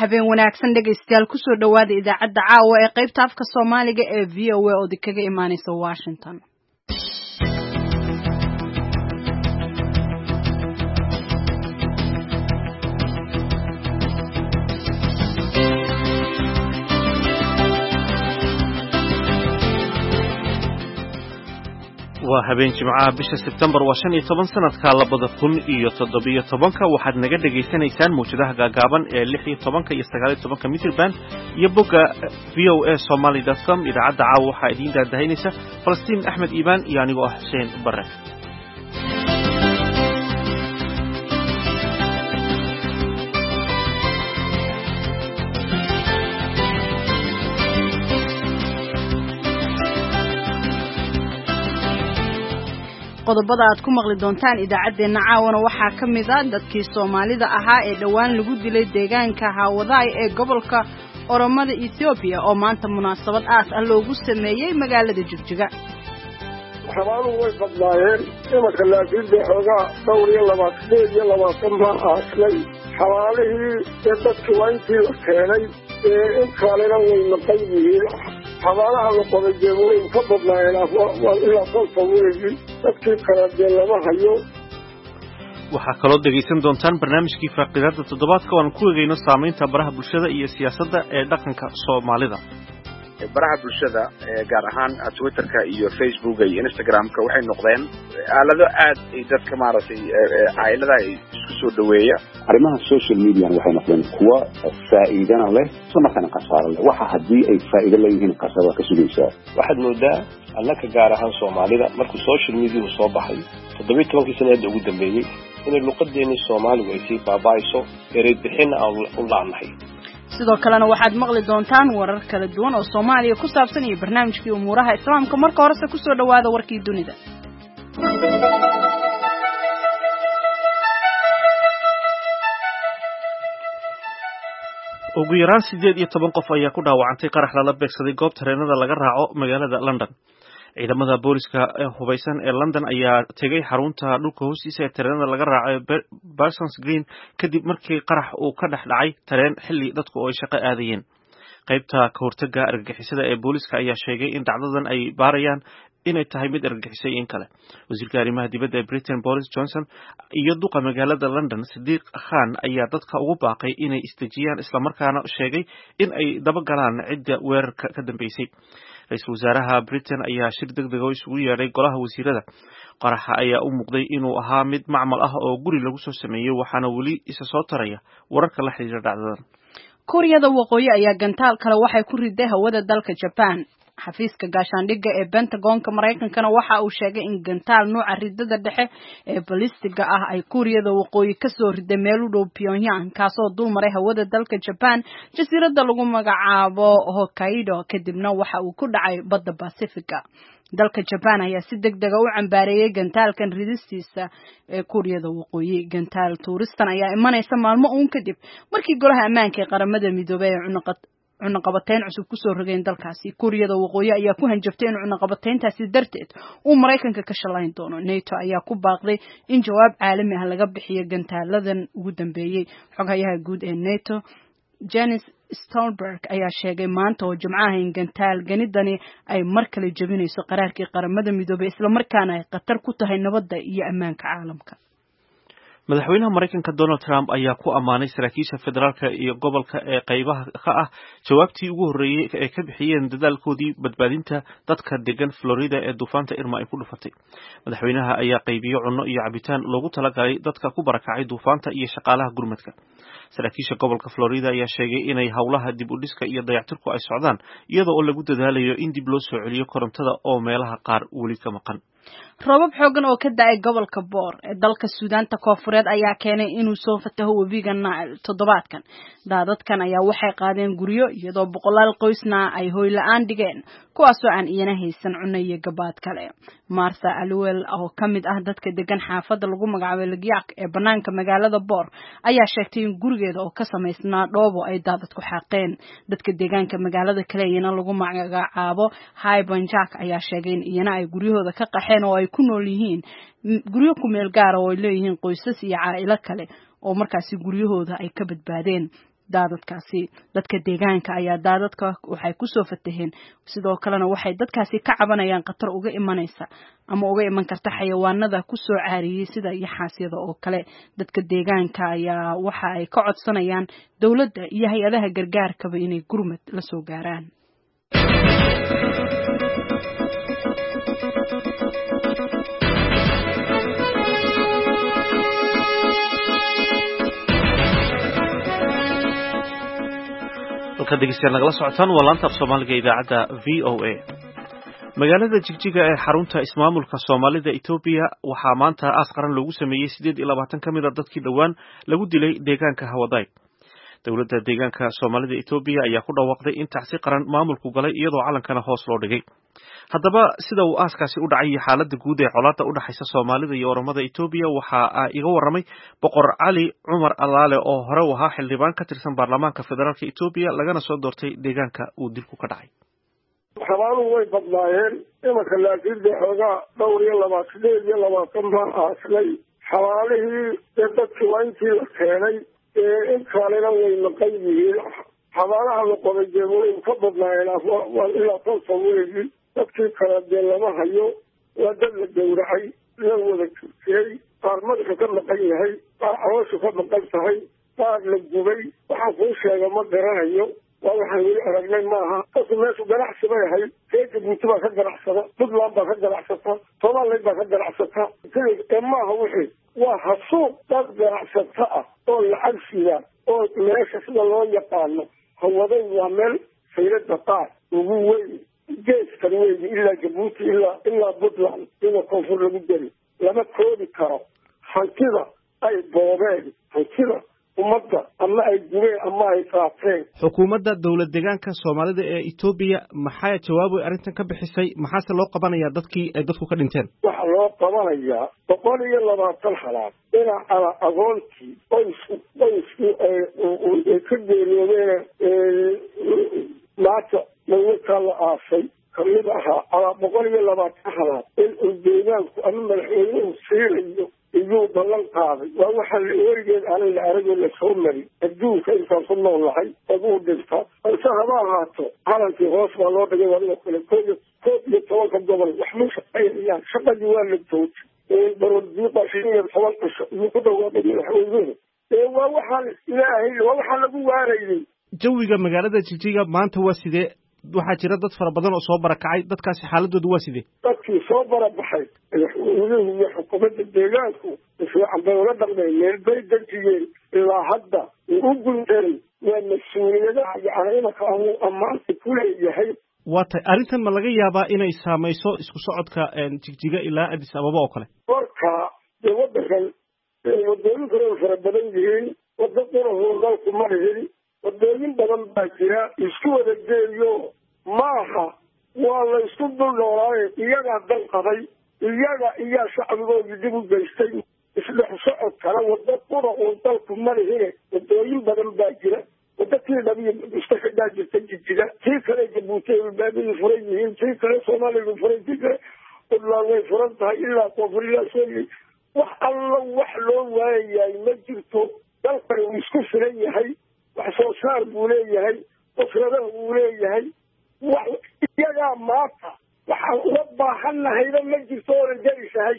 habeen wanaagsan dhegaystayaal ku soo dhawaada idaacadda caawa ee qaybta afka Soomaaliga ee VOA oo kaga imaanaysa Washington. waa habeen jimcaha bisha September waa 15 sanadka 2017 waxaad naga dhageysanaysaan muujadaha gaagaaban ee 16 iyo 19 mitir band iyo bogga voasomali.com idaacadda caawa waxaa idin daadahaynaysa Falastiin Axmed Iibaan iyo anigoo ah Xuseen Barre. qodobada aad ku maqli doontaan idaacadeena caawana waxaa ka mid ah dadkii Soomaalida ahaa ee dhawaan lagu dilay deegaanka Hawadaay ee gobolka Oromada Ethiopia oo maanta munaasabad aas ah loogu sameeyay magaalada Jigjiga. xabaalu way badnaayeen imanka laakiin xoogaa dhowr iyo 20 ma aaslay xabaalihii dadkii waa intii la keenay in kalena way maqan yihiin xabaalaha la qoday jeemuun ka badnaayeen ilaa kolka weeyii dadkii kala lama hayo. waxaa kaloo dhegaysan doontaan barnaamijkii faaqidaada toddobaadka oo aan ku eegayno saamaynta baraha bulshada iyo siyaasadda ee dhaqanka Soomaalida. baraha bulshada gaar ahaan Twitterka iyo Facebooka iyo Instagramka waxay noqdeen aalado aad ay dadka maaragtay caylada ay isku soo dhaweeya. arrimaha social media waxay noqdeen kuwa faa'iidana leh samarkana qasaaro leh waxa haddii ay faa'iido leeyihiin qasaaro ka sugaysaa. waxaad moodaa annaka gaar ahaan Soomaalida markuu social media soo baxay 17 sanaad ugu dambeeyay in luqadeena Soomaaliga ay si baabaayso eray bixin aan u laanahay. sidoo kalena waxaad maqli doontaan warar kala duwan oo Soomaaliya ku saabsan iyo barnaamijkii umuuraha islaamka marka horese ku soo dhawaada warkii dunida. ugu yaraan 18 qof ayaa ku dhaawacantay qarax la beegsaday goob tareenada laga raaco magaalada London. ciidamada booliska hubeysan ee London ayaa tagay xarunta dhulka hoostiisa ee tareenada laga raaco Parsons Green kadib markii qarax uu ka dhaxdhacay tareen xilli dadku ay shaqo aadayeen. qaybta ka hortagga argagixisada ee booliska ayaa sheegay in dhacdadan ay baarayaan inay tahay mid argagixisay in kale. wasiirka arrimaha dibadda ee Britain Boris Johnson iyo duqa magaalada London Sadiq Khan ayaa dadka ugu baaqay inay istajiyaan isla markaana sheegay in ay daba galaan cidda weerarka ka dambeysay. ra'iisul wasaaraha Britain ayaa shir degdeg ah isugu yeeray golaha wasiirada. qaraxa ayaa u muuqday inuu ahaa mid macmal ah oo guri lagu soo sameeyay waxaana wali isa soo taraya wararka la xiriira dhacdadan. Kuuriyada Waqooyi ayaa gantaal kale waxay ku riday hawada dalka Japan. xafiiska gaashaandhigga ee Pentagon-ka Mareykankana waxa uu sheegay in gantaal nooca ridada dhexe ee ballistiga ah ay Kuuriyada Waqooyi ka soo riday meel u dhow Pyongyang kaasoo dul maray hawada dalka Japan jasiiradda lagu magacaabo Hokkaido kadibna waxa uu ku dhacay badda Pacific. dalka Japan ayaa si degdeg ah u cambaareeyay gantaalkan ridistiisa ee Kuuriyada Waqooyi. gantaal tuuristan ayaa imanaysa maalmo uun kadib markii golaha ammaanka ee qaramada midoobay ay cunaqabateyn cusub ku soo rogeen dalkaasi. Kuuriyada Waqooyi ayaa ku hanjabtay in cunaqabateyntaasi darteed uu Mareykanka ka shalayn doono. NATO ayaa ku baaqday in jawaab caalami ah laga bixiyo gantaaladan ugu dambeeyay. xogayaha guud ee NATO Jens Stoltenberg ayaa sheegay maanta oo Jimcaha in gantaal ganidani ay mar kale jabinayso qaraarkii qaramada midoobay isla markaana ay khatar ku tahay nabadda iyo ammaanka caalamka. madaxweynaha Mareykanka Donald Trump ayaa ku amaanay saraakiisha federaalka iyo gobolka ee qaybaha ka ah jawaabtii ugu horeeyay ee ka bixiyeen dadaalkoodii badbaadinta dadka degan Florida ee duufaanta Irma ay ku dhufatay. madaxweynaha ayaa qaybiyo cunno iyo cabitaan loogu talagalay dadka ku barakacay duufaanta iyo shaqaalaha gurmadka. saraakiisha gobolka Florida ayaa sheegay inay hawlaha dib u dhiska iyo dayactirku ay socdaan iyadoo oo lagu dadaalayo in dib loo soo celiyo korontada oo meelaha qaar weli ka maqan. roobab xoogan oo ka da'ay gobolka Boor ee dalka Suudaanta Koonfureed ayaa keenay inuu soo fataho webiga Nile toddobaadkan. daadadkan ayaa waxay qaadeen guryo iyadoo boqolaal qoysna ay hoy la'aan dhigeen kuwaasoo aan iyana haysan cunno iyo gabaad kale. Martha Alwell oo ka mid ah dadka degan xaafadda lagu magacaabo Lagyaaq ee banaanka magaalada Boor ayaa sheegtay in gurigeeda oo ka samaysnaa dhoobo ay daadad ku xaaqeen. dadka deegaanka magaalada kale iyana lagu magacaabo Highbanjak ayaa sheegay in iyana ay guryahooda ka qaxeen oo ay ku nool yihiin guryo ku meel gaar oo ay leeyihiin qoysas iyo caa'ilo kale oo markaasi guryahooda ay ka badbaadeen. daadadkaasi. Dadka deegaanka ayaa daadadka waxay ku soo fataheen, sidoo kalena waxay dadkaasi ka cabanayaan khatar uga iman karta xayawaanada ku soo caariyay sida yaxaasyada oo kale. Dadka deegaanka ayaa waxa ay ka codsanayaan dawladda iyo hay'adaha gargaarkaba inay gurmad la soo gaaraan. dhegeystayaal nagala socotaan waa laanta af Soomaaliga idaacadda VOA. magaalada Jigjiga ee xarunta ismaamulka Soomaalida Itoobiya waxaa maanta aas qaran lagu sameeyay 28 kamid ah dadkii dhawaan lagu dilay deegaanka Hawadai. dawladda deegaanka Soomaalida Itoobiya ayaa ku dhawaaqday in tacsi qaran maamulku galay iyadoo calankana hoos loo dhigay. haddaba sida uu aaskaasi u dhacay xaaladda guud ee colaadda u dhaxaysa Soomaalida iyo Oromada Itoobiya waxa iga waramay Boqor Cali Cumar Allaale oo hore u ahaa xildhibaan ka tirsan baarlamaanka federaalka Itoobiya lagana soo doortay deegaanka uu dilku ka dhacay. xabaaluhu way badnaayeen imanka laakiin dee xoogaa 28 baa aaslay xabaalihii dee dadkii waa intii la keenay in kalena way maqan yihiin xabaalaha la qoday dee way ka badnaayeen ilaa 10 weegi dadkii kale dee lama hayo waa dad la gowracay la wada jirtiyey qaar madaxa ka maqan yahay qaar caloosha ka maqan tahay qaar la gubay waxaan kuu sheega ma garanayo waa waxaan weli aragnay maaha dadku meeshu ganacsi bay ahayd reer Jabuuti baa ka ganacsada Puntland baa ka ganacsata Somaliland baa ka ganacsata maaha wixii waa hasuuq dad ganacsata ah oo lacag sida oo meesha sida loo yaqaano Hawadai waa meel sayrada qaar ugu weyn geeskan weyn ilaa Jabuuti ilaa Puntland ina koonfur lagu jari lama koobi karo hantida ay boobeen hantida ummadda ama ay gubeen ama ay qaateen. xukuumadda dawlad deegaanka Soomaalida ee Itoobiya maxay jawaab arrintan ka bixisay maxaase loo qabanayaa dadkii ay dadku ka dhinteen? waxa loo qabanayaa 120 halaad dhinaca agoontii oo ka geeriyoodeen maanta mawlidka la aasay kamid ahaa 120 halaad in deegaanku ama madaxweynuhu siinayo iyuu ballan qaaday waa waxa la warigeed aanay la aragoo la soo marin adduunka intaan ku noolahay aduu dhinta balse haba ahaato calankii hoos baa loo dhigay wadiga kale 11 gobol wax ma shaqaynayaan shaqadii waa la joojiyay baroodiiqa 15 cisho iyo ku dhawaaday madaxweynuhu waa waxaan ilaahay waa waxa lagu waarayay. jawiga magaalada Jigjiga maanta waa sidee? waxaa jira dad fara badan oo soo barakacay dadkaasi xaaladoodu waa sidee? dadkii soo barabaxay madaxweynuhu iyo xukuumadda deegaanku fiican bay ula dhaqmeen meel bay dejiyeen ilaa hadda u guntaray waa mas-uuliyadaha yacni imanka aanu ammaanta ku leeyahay. waa tahay arrintan ma laga yaabaa inay saamayso isku socodka Jigjiga ilaa Addis Ababa oo kale? marka dee waddankan wadooyin kale fara badan yihiin wadda qurahoo dalku ma lihin wadooyin badan baa jira isku wada geeyo maaha waa la isku dul noolaaye iyagaa dal qaday iyaga iyo shacbigoodii dib u geystay isdhex socod kale wadda qura oo dalku ma lihine wadooyin badan baa jira wadda tii dhabiyo iska xidhaa jirta Jigjiga tii kale Jabuuti ay baabadii furan yihiin tii kale Soomaaliya furan tii kale Puntland way furan tahay ilaa koonfur ilaa Soomaaliya wax alla wax loo waayay ma jirto dalkani uu isku filan yahay wax soo saar buu leeyahay qofradaha uu leeyahay iyagaa maanta waxaan uga baahannahayba ma jirto oo la jarisahay.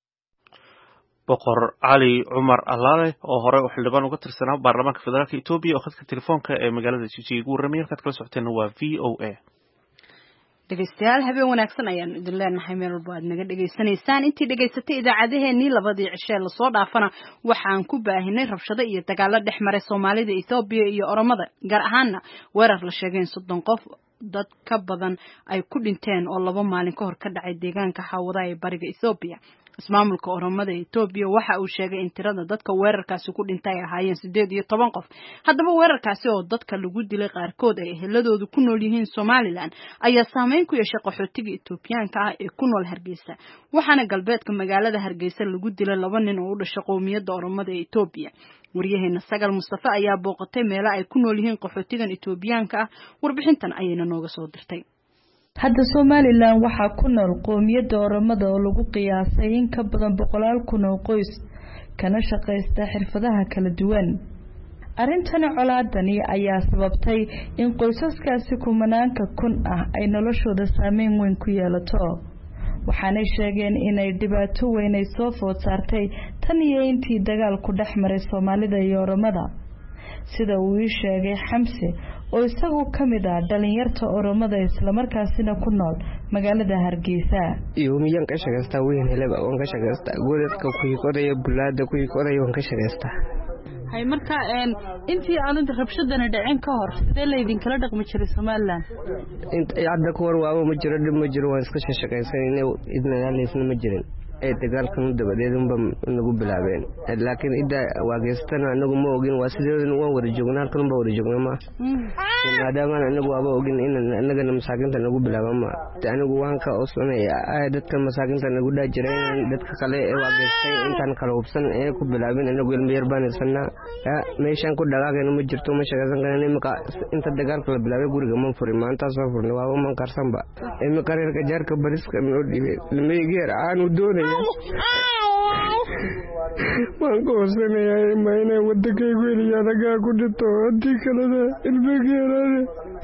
Boqor Cali Cumar Allaale oo hore u xildhibaan uga tirsanaa baarlamaanka federaalka Itoobiya oo khadka telefoonka ee magaalada Jigjiga ugu warramay halkaad kala socoteen waa VOA. dhegeystayaal habeen wanaagsan ayaan idin leenahay meel walba aad naga dhegeysanaysaan intii dhegeysatay idaacadaheenii 2 cisho la soo dhaafana waxaan ku baahinay rabshado iyo dagaalo dhex maray Soomaalida Itoobiya iyo Oromada gaar ahaan weerar la sheegay in 30 qof dad ka badan ay ku dhinteen oo 2 maalin ka hor ka dhacay deegaanka Hawadai ee bariga Itoobiya. ismaamulka Oromada Itoobiya waxa uu sheegay in tirada dadka weerarkaasi ku dhintay ahaayeen 18 qof. haddaba weerarkaasi oo dadka lagu dilay qaarkood ay eheladoodu ku nool yihiin Somaliland ayaa saameyn ku yeeshay qaxootiga Itoobiyaanka ah ee ku nool Hargeysa. waxaana galbeedka magaalada Hargeysa lagu dilay 2 nin oo u dhashay qowmiyadda Oromada ee Itoobiya. waryaheena Sagal Mustafa ayaa booqatay meelo ay ku nool yihiin qaxootigan Itoobiyaanka ah warbixintan ayayna nooga soo dirtay. hadda Somaliland waxaa ku nool qowmiyadda Oromada oo lagu qiyaasay in ka badan 100,000 oo qoys kana shaqeysta xirfadaha kala duwan. arrintani colaadani ayaa sababtay in qoysaskaasi kumanaanka kun ah ay noloshooda saameyn weyn ku yeelato waxaanay sheegeen inay dhibaato weyn ay soo food saartay tan iyo intii dagaalku dhex maray Soomaalida iyo Oromada sida uu sheegay Xamse oo isagu kamid ah dhalinyarta Oromada isla markaasina ku nool magaalada Hargeysa yoomiyan ka shaqeysta weyn helaba oo ka shaqeysta goodadka ku yikoodaya bulaada ku yikoodaya oo ka shaqeysta hay marka intii aanad rabshadana dhaceen ka hor sidee la idin kala dhaqmi jiray Soomaaliland inta hadda ku war waa ma jiro dib ma jiro waan iska shaqeysanay idna leesna ma jirin ee dagaalkan dabadeed nagu bilaabeen laakiin ida waageystan anagu ma ogin waa sidoo waan wada joognaa halkan ba wada joognaa ma maadaama anagu waaba ogin in anaga masaakinta nagu bilaabaan ma anagu waan ka osnay dadka masaakinta nagu dhaajireen dadka kale ee waageystay intaan kala hubsan ee ku bilaabeen anagu ilmeer baan isna meeshan ku dhagaagayna ma jirto ma shaqaysan karaan imika inta dagaalka la bilaabay guriga ma furin maanta soo furnay waa man karsan ba imika reerka jaarka bariska noo dhibay ilmeegeer aanu doonay waan ku hoosenayaa ma inay waddankaygu eliyaadagaa ku dhito haddii kaleda ilmegeerane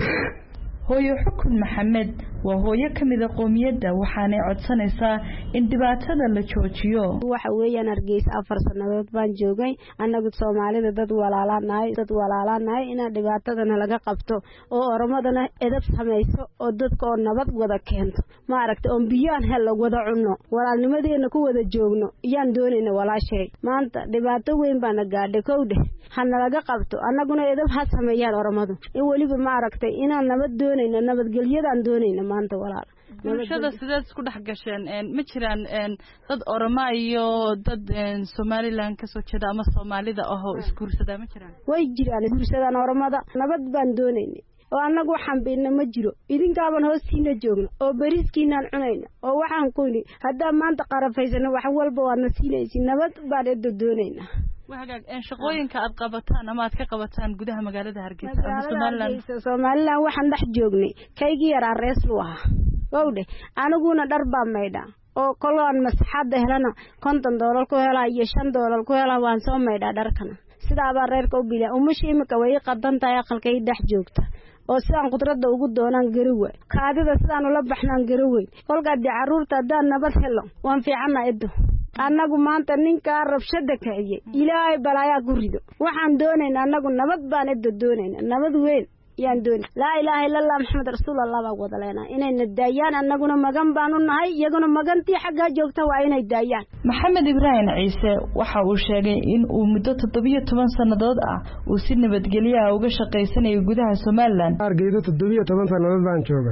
hooyo xukun maxamed waa hooyo kamid ah qoomiyadda waxaanay codsanaysaa in dhibaatada la joojiyo waxa weeyaan Hargeysa 4 sanadood baan joogay anagu Soomaalida dad walaalaanahay in dhibaatadana laga qabto oo Oromadana edab sameeyso oo dadka oo nabad wada keento ma aragtay oo biyaan hel wada cunno walaalnimadeena ku wada joogno iyaan doonayna walaashay maanta dhibaato weyn baan gaadhay kowde hana laga qabto anaguna edab ha sameeyaan Oromadu in waliba ma aragtay inaan nabad doonayna nabadgelyadaan doonayna maanta walaal bulshada sidaad isku dhex gasheen ma jiraan dad Oromo iyo dad Somaliland ka soo jeeda ama Soomaalida oo iskuursada ma jiraan way jiraan iskuursadaan Oromada nabad baan doonaynaa oo anagu waxaan beena ma jiro idinkaaban hoostiina joogno oo bariiskiinaan cunayna oo waxaan qooni hadda maanta qarafaysana wax walba waa nasiinaysi nabad baan doonayna وهاجا شقooyinka aad qabataan ama aad ka qabataan gudaha magaalada Hargeysa ama Soomaaliland waxaan dhex joognay kaygii yar arees lu ah wawde anaguna dhar baa meydha oo koloon masaxada helana $50 ku hela iyo $5 ku hela waan soo meydha dharkana sida baa reerka u bilaa umashimka way qadantaay aqalkay dhex joogta oo sidaan qudrada ugu doonaan garowe kaadida sidaan ula baxnaan garowe kolka caruurta hadaan nabad helo waan fiicana ido anagu maanta ninka rabshada kaciyay ilaahay balaaya ku rido waxaan doonaynaa anagu nabad baan doonaynaa nabad weyn yaan doon la ilaaha illa allah muhammad rasuulullah baa wadaleena inay nadaayaan anaguna magan baan u nahay iyaguna magantii xagga joogta waa inay daayaan maxamed ibraahim ciise waxa uu sheegay in uu muddo 17 sanadood ah uu si nabadgelyo ah uga shaqeysanayo gudaha Soomaaliland Hargeysa 17 sanadood baan jooga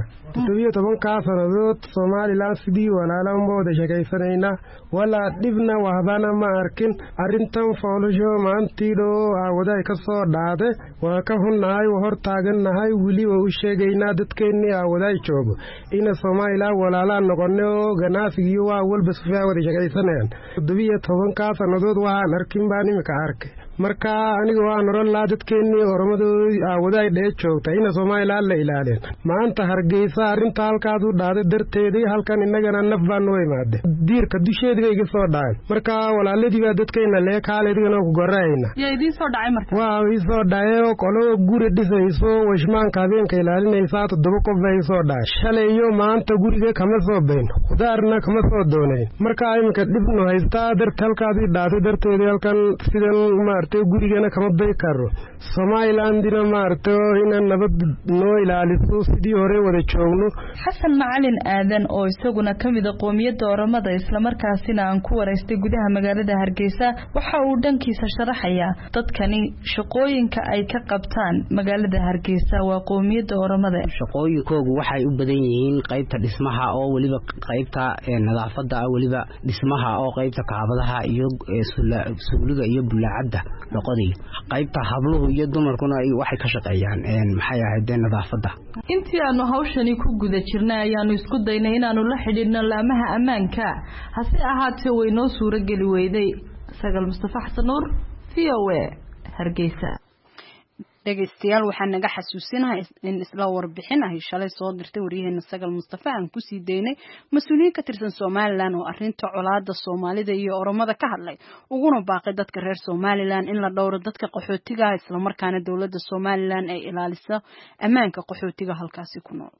17 ka sanadood Soomaaliland sidii walaalaan wada shaqeysanayna wala dibna waxbana ma arkin arintan foolasho maantido waday ka soo dhaaday waa ka hunnahay hortaagan nahay wili oo sheegayna dadkeenni waday joogo in Soomaaliland walaalaan noqono ganacsiga waa walba safaa wada shaqeysanayaan 17 ka sanadood waxaan arkin baan imika arkay marka aniga waan nolol la dadkeenni Oromadu waday dheer joogta in Soomaaliland la ilaalin maanta Hargeysa arinta halkaas u dhaaday darteedii halkan inagana naf baan way maade diirka dusheedii iga soo dhacay marka walaaladii baa dadkeena lee kaaleedina ku goraayna yaa idin soo dhacay marka waa ii soo dhacay qolo guri dhisayso washmaanka habeenka ilaalinaysa 7 qof ay soo dhacay shalay iyo maanta guriga kama soo been qudaarna kama soo doonay marka imika dibno haysta dartalkaas ii dhaaday darteedii halkan sidoo maartay gurigana kama bay karo Soomaaliland dina maartay in nabad noo ilaaliso sidii hore wada joogno Xasan Macalin Aadan oo isaguna kamid ah qoomiyadda Oromada isla markaasina aan ku wareystay gudaha magaalada Hargeysa waxa uu dhankiisa sharaxaya dadkani shaqooyinka ay ka qabtaan magaalada Hargeysa waa qoomiyadda Oromada shaqooyinkoodu waxay u badan yihiin qaybta dhismaha oo waliba qaybta nadaafada waliba dhismaha oo qaybta kaabadaha iyo suuliga iyo bulaacada noqoday qaybta habluhu iyo dumarkuna ay waxay ka shaqeeyaan maxay ahayd nadaafada intii aanu hawshani ku guda jirnay ayaanu isku daynay inaanu la xidhiidhno laamaha ammaanka hase ahaatee way noo suura gali weyday Sagal Mustafa Xasan Nuur VOA Hargeysa dhegaystayaal waxaan naga xasuusinahay in isla warbixin ay shalay soo dirtay waryaheena Sagal Mustafa aan ku sii deynay mas'uuliyiin ka tirsan Somaliland oo arrinta colaadda Soomaalida iyo Oromada ka hadlay uguna baaqay dadka reer Somaliland in la dhowro dadka qaxootiga ah isla markaana dawladda Somaliland ay ilaaliso ammaanka qaxootiga halkaasi ku nool.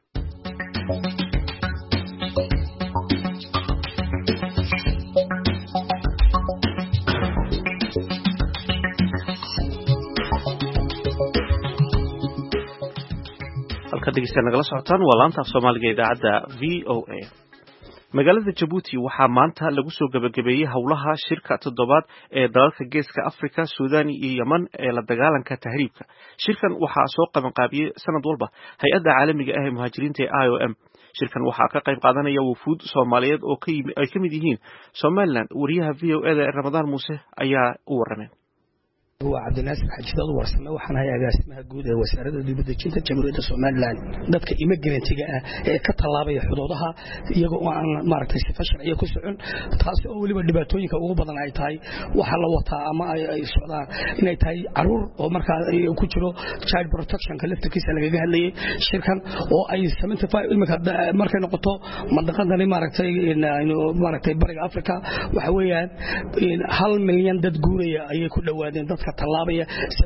dhegeystayaal nagala socotaan waa laanta af Soomaaliga idaacadda VOA. magaalada Djibouti waxaa maanta lagu soo gabagabeeyay howlaha shirka toddobaad ee dalalka Geeska Afrika, Suudaan iyo Yemen ee la dagaalanka tahriibka. Shirkan waxaa soo qaban qaabiyay sanad walba hay'adda caalamiga ah ee muhaajiriinta ee IOM. shirkan waxaa ka qayb qaadanaya wufuud Soomaaliyeed oo ay ka mid yihiin Somaliland. wariyaha VOA ee Ramadaan Muuse ayaa u waramay. وعبد الناصر حجداد ورسمه waxaan hay agaasimaha guud ee wasaaradda dibadda jinta Jamhuuriyadda Soomaaliland dadka immigrant-iga ah ee ka talaabay xuduudaha iyagoo aan maaragtay si sharci ku socon taas oo waliba dhibaatooyinka ugu badan ay tahay waxa la wataa ama ay socdaan inay tahay caruur oo markaa ku jiro child protection ka laftirkiisa laga hadlayay shirkan oo ay 75 imika markay noqoto mandaqadan maaragtay bariga Afrika waxa weeyaan 1 milyan dad guuraya ayay ku dhawaadeen dadka talaabaya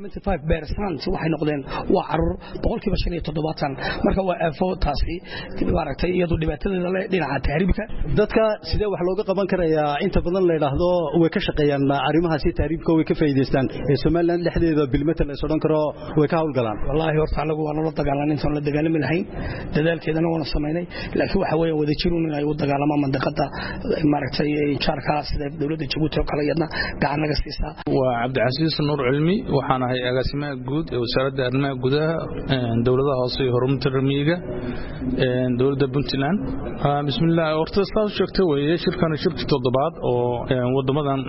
75% waxay noqdeen waa caruur 75% marka waa afo taasi maaragtay iyadoo dhibaatadeeda leh dhinaca tahriibka dadka sidee wax looga qaban karayaa inta badan la yiraahdo way ka shaqeeyaan arrimahaasi tahriibka way ka faa'iideystaan Soomaaliland dhexdeeda bilmetal ay soo dhan karo way ka hawlgalaan wallahi horta anagu waan la dagaalanay intaan la dagaalami lahayn dadaalkeedana waan sameynay laakiin waxa weeye wada jiruun in ay u dagaalamaan mandaqada maaragtay jaarka sida dawladda Djibouti oo kale yadna gacan naga siisaa waa Cabdicasiis Nuur Cilmi waxaan ahay agaasimaha guud ee wasaaradda arrimaha gudaha dawladda hoose ee horumarinta ramiga dawladda Puntland. bismillaah horta saas sheegtay weeye shirkan shirkii toddobaad oo wadamadan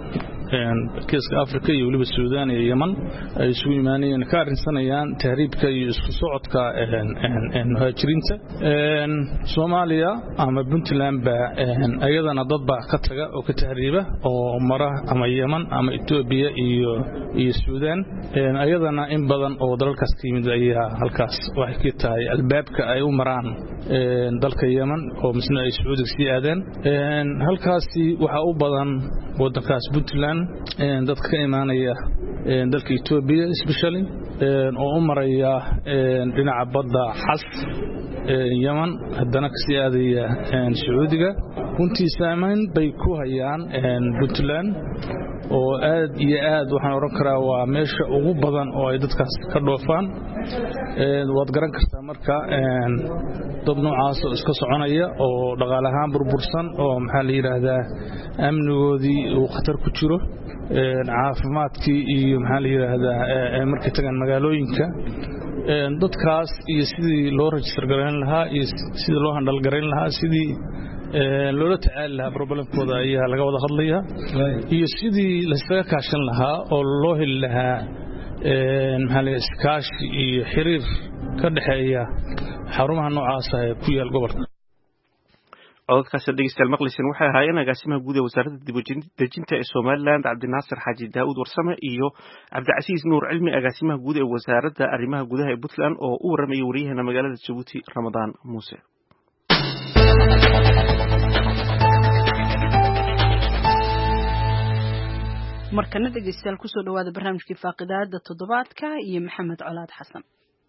Geeska Afrika iyo waliba Suudaan iyo Yemen ay isugu yimaanayeen ka arrinsanayaan tahriibka iyo isku socodka muhaajiriinta Soomaaliya ama Puntland ba ayadana dad baa ka taga oo ka tahriiba oo mara ama Yemen ama Ethiopia iyo Suudaan ayadana in badan oo dalalkaas ka yimid ayaa halkaas waxay ka tahay albaabka ay u maraan dalka Yemen oo misna ay Sacuudiga sii aadeen halkaasi waxa u badan wadankaas Puntland dadka ka imaanaya dalka Ethiopia especially oo u maraya dhinaca badda Xas Yemen haddana ka sii aadaya Sacuudiga runtii saameyn bay ku hayaan Puntland oo aad iyo aad waxaan oran karaa waa meesha ugu badan oo ay dadkaas ka dhoofaan waad garan kartaa marka dad noocaas oo iska soconaya oo dhaqaale ahaan burbursan oo maxaa la yiraahdaa amnigoodii uu khatar ku jiro caafimaadkii iyo maxaa la yiraahdaa markay tagaan magaalooyinka dadkaas iyo sidii loo register gareyn lahaa iyo sidii loo handal gareyn lahaa sidii loola tacaali lahaa problemkooda ayaa laga wada hadlayaa iyo sidii la iskaga kaashan lahaa oo loo heli lahaa maxaa la iskaashi iyo xiriir ka dhaxeeya xarumaha noocaas ah ee ku yaal gobolka codadkaas dhegeystayaal maqlisiin waxay ahaayeen agaasimaha guud ee wasaaradda dibadejinta ee Somaliland Cabdinaasir Xaaji Daawud Warsame iyo Cabdicasiis Nuur Cilmi agaasimaha guud ee wasaaradda arrimaha gudaha ee Puntland oo u waramayay wariyaheena magaalada Djibouti Ramadaan Muuse. markana dhegeystayaal ku soo dhawaada barnaamijkii faaqidaada toddobaadka iyo Maxamed Colaad Xasan.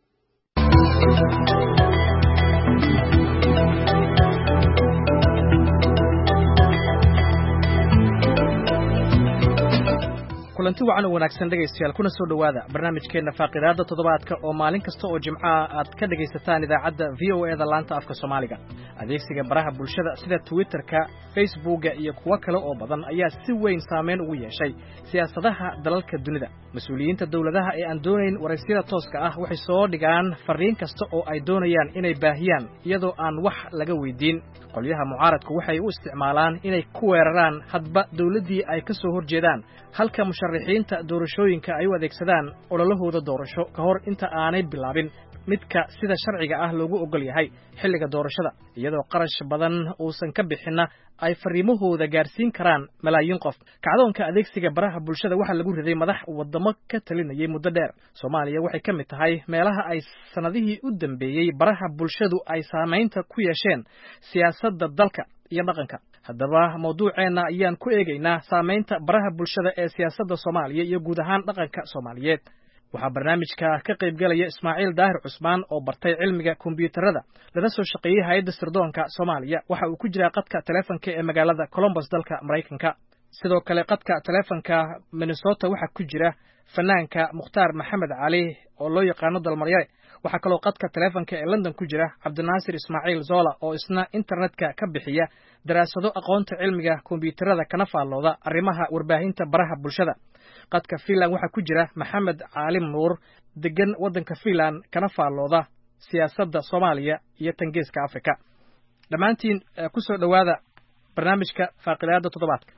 kulanti wacan oo wanaagsan dhegeystayaal kuna soo dhawaada barnaamijkeena faaqidaada toddobaadka oo maalin kasta oo Jimcaha aad ka dhegeysataan idaacadda VOA-da laanta afka Soomaaliga. adeegsiga baraha bulshada sida Twitter-ka, Facebook iyo kuwa kale oo badan ayaa si weyn saameyn ugu yeeshay siyaasadaha dalalka dunida. mas'uuliyiinta dawladaha ee aan doonayn waraysiga tooska ah waxay soo dhigaan fariin kasta oo ay doonayaan inay baahiyaan iyadoo aan wax laga weydiin. qolyaha mucaaradku waxay u isticmaalaan inay ku weeraraan hadba dawladii ay ka soo horjeedaan halka musharaxiinta doorashooyinka ay u adeegsadaan ololahooda doorasho ka hor inta aanay bilaabin midka sida sharciga ah loogu ogol yahay xilliga doorashada iyadoo qarash badan uusan ka bixinna ay fariimahooda gaarsiin karaan malaayiin qof kacdoonka adeegsiga baraha bulshada waxaa lagu riday madax wadamo ka talinayay muddo dheer Soomaaliya waxay ka mid tahay meelaha ay sanadihii u dambeeyay baraha bulshadu ay saameynta ku yeesheen siyaasadda dalka iyo dhaqanka haddaba mawduuceena ayaan ku eegaynaa saameynta baraha bulshada ee siyaasadda Soomaaliya iyo guud ahaan dhaqanka Soomaaliyeed waxaa barnaamijka ka qayb galaya Ismaaciil Daahir Cusmaan oo bartay cilmiga kombiyuutarada lana soo shaqeeyay hay'adda sirdoonka Soomaaliya waxa uu ku jiraa qadka taleefanka ee magaalada Columbus dalka Mareykanka sidoo kale qadka taleefanka Minnesota waxa ku jira fanaanka Mukhtaar Maxamed Cali oo loo yaqaano Dalmaryare waxa kaloo qadka taleefanka ee London ku jira Cabdinaasir Ismaaciil Zola oo isna internetka ka bixiya daraasado aqoonta cilmiga kombiyuutarada kana faallooda arrimaha warbaahinta baraha bulshada qadka Finland waxa ku jira Maxamed Caalim Nuur degan wadanka Finland kana faallooda siyaasadda Soomaaliya iyo Tangeeska Afrika dhamaantiin ku soo dhawaada barnaamijka faaqidaada toddobaadka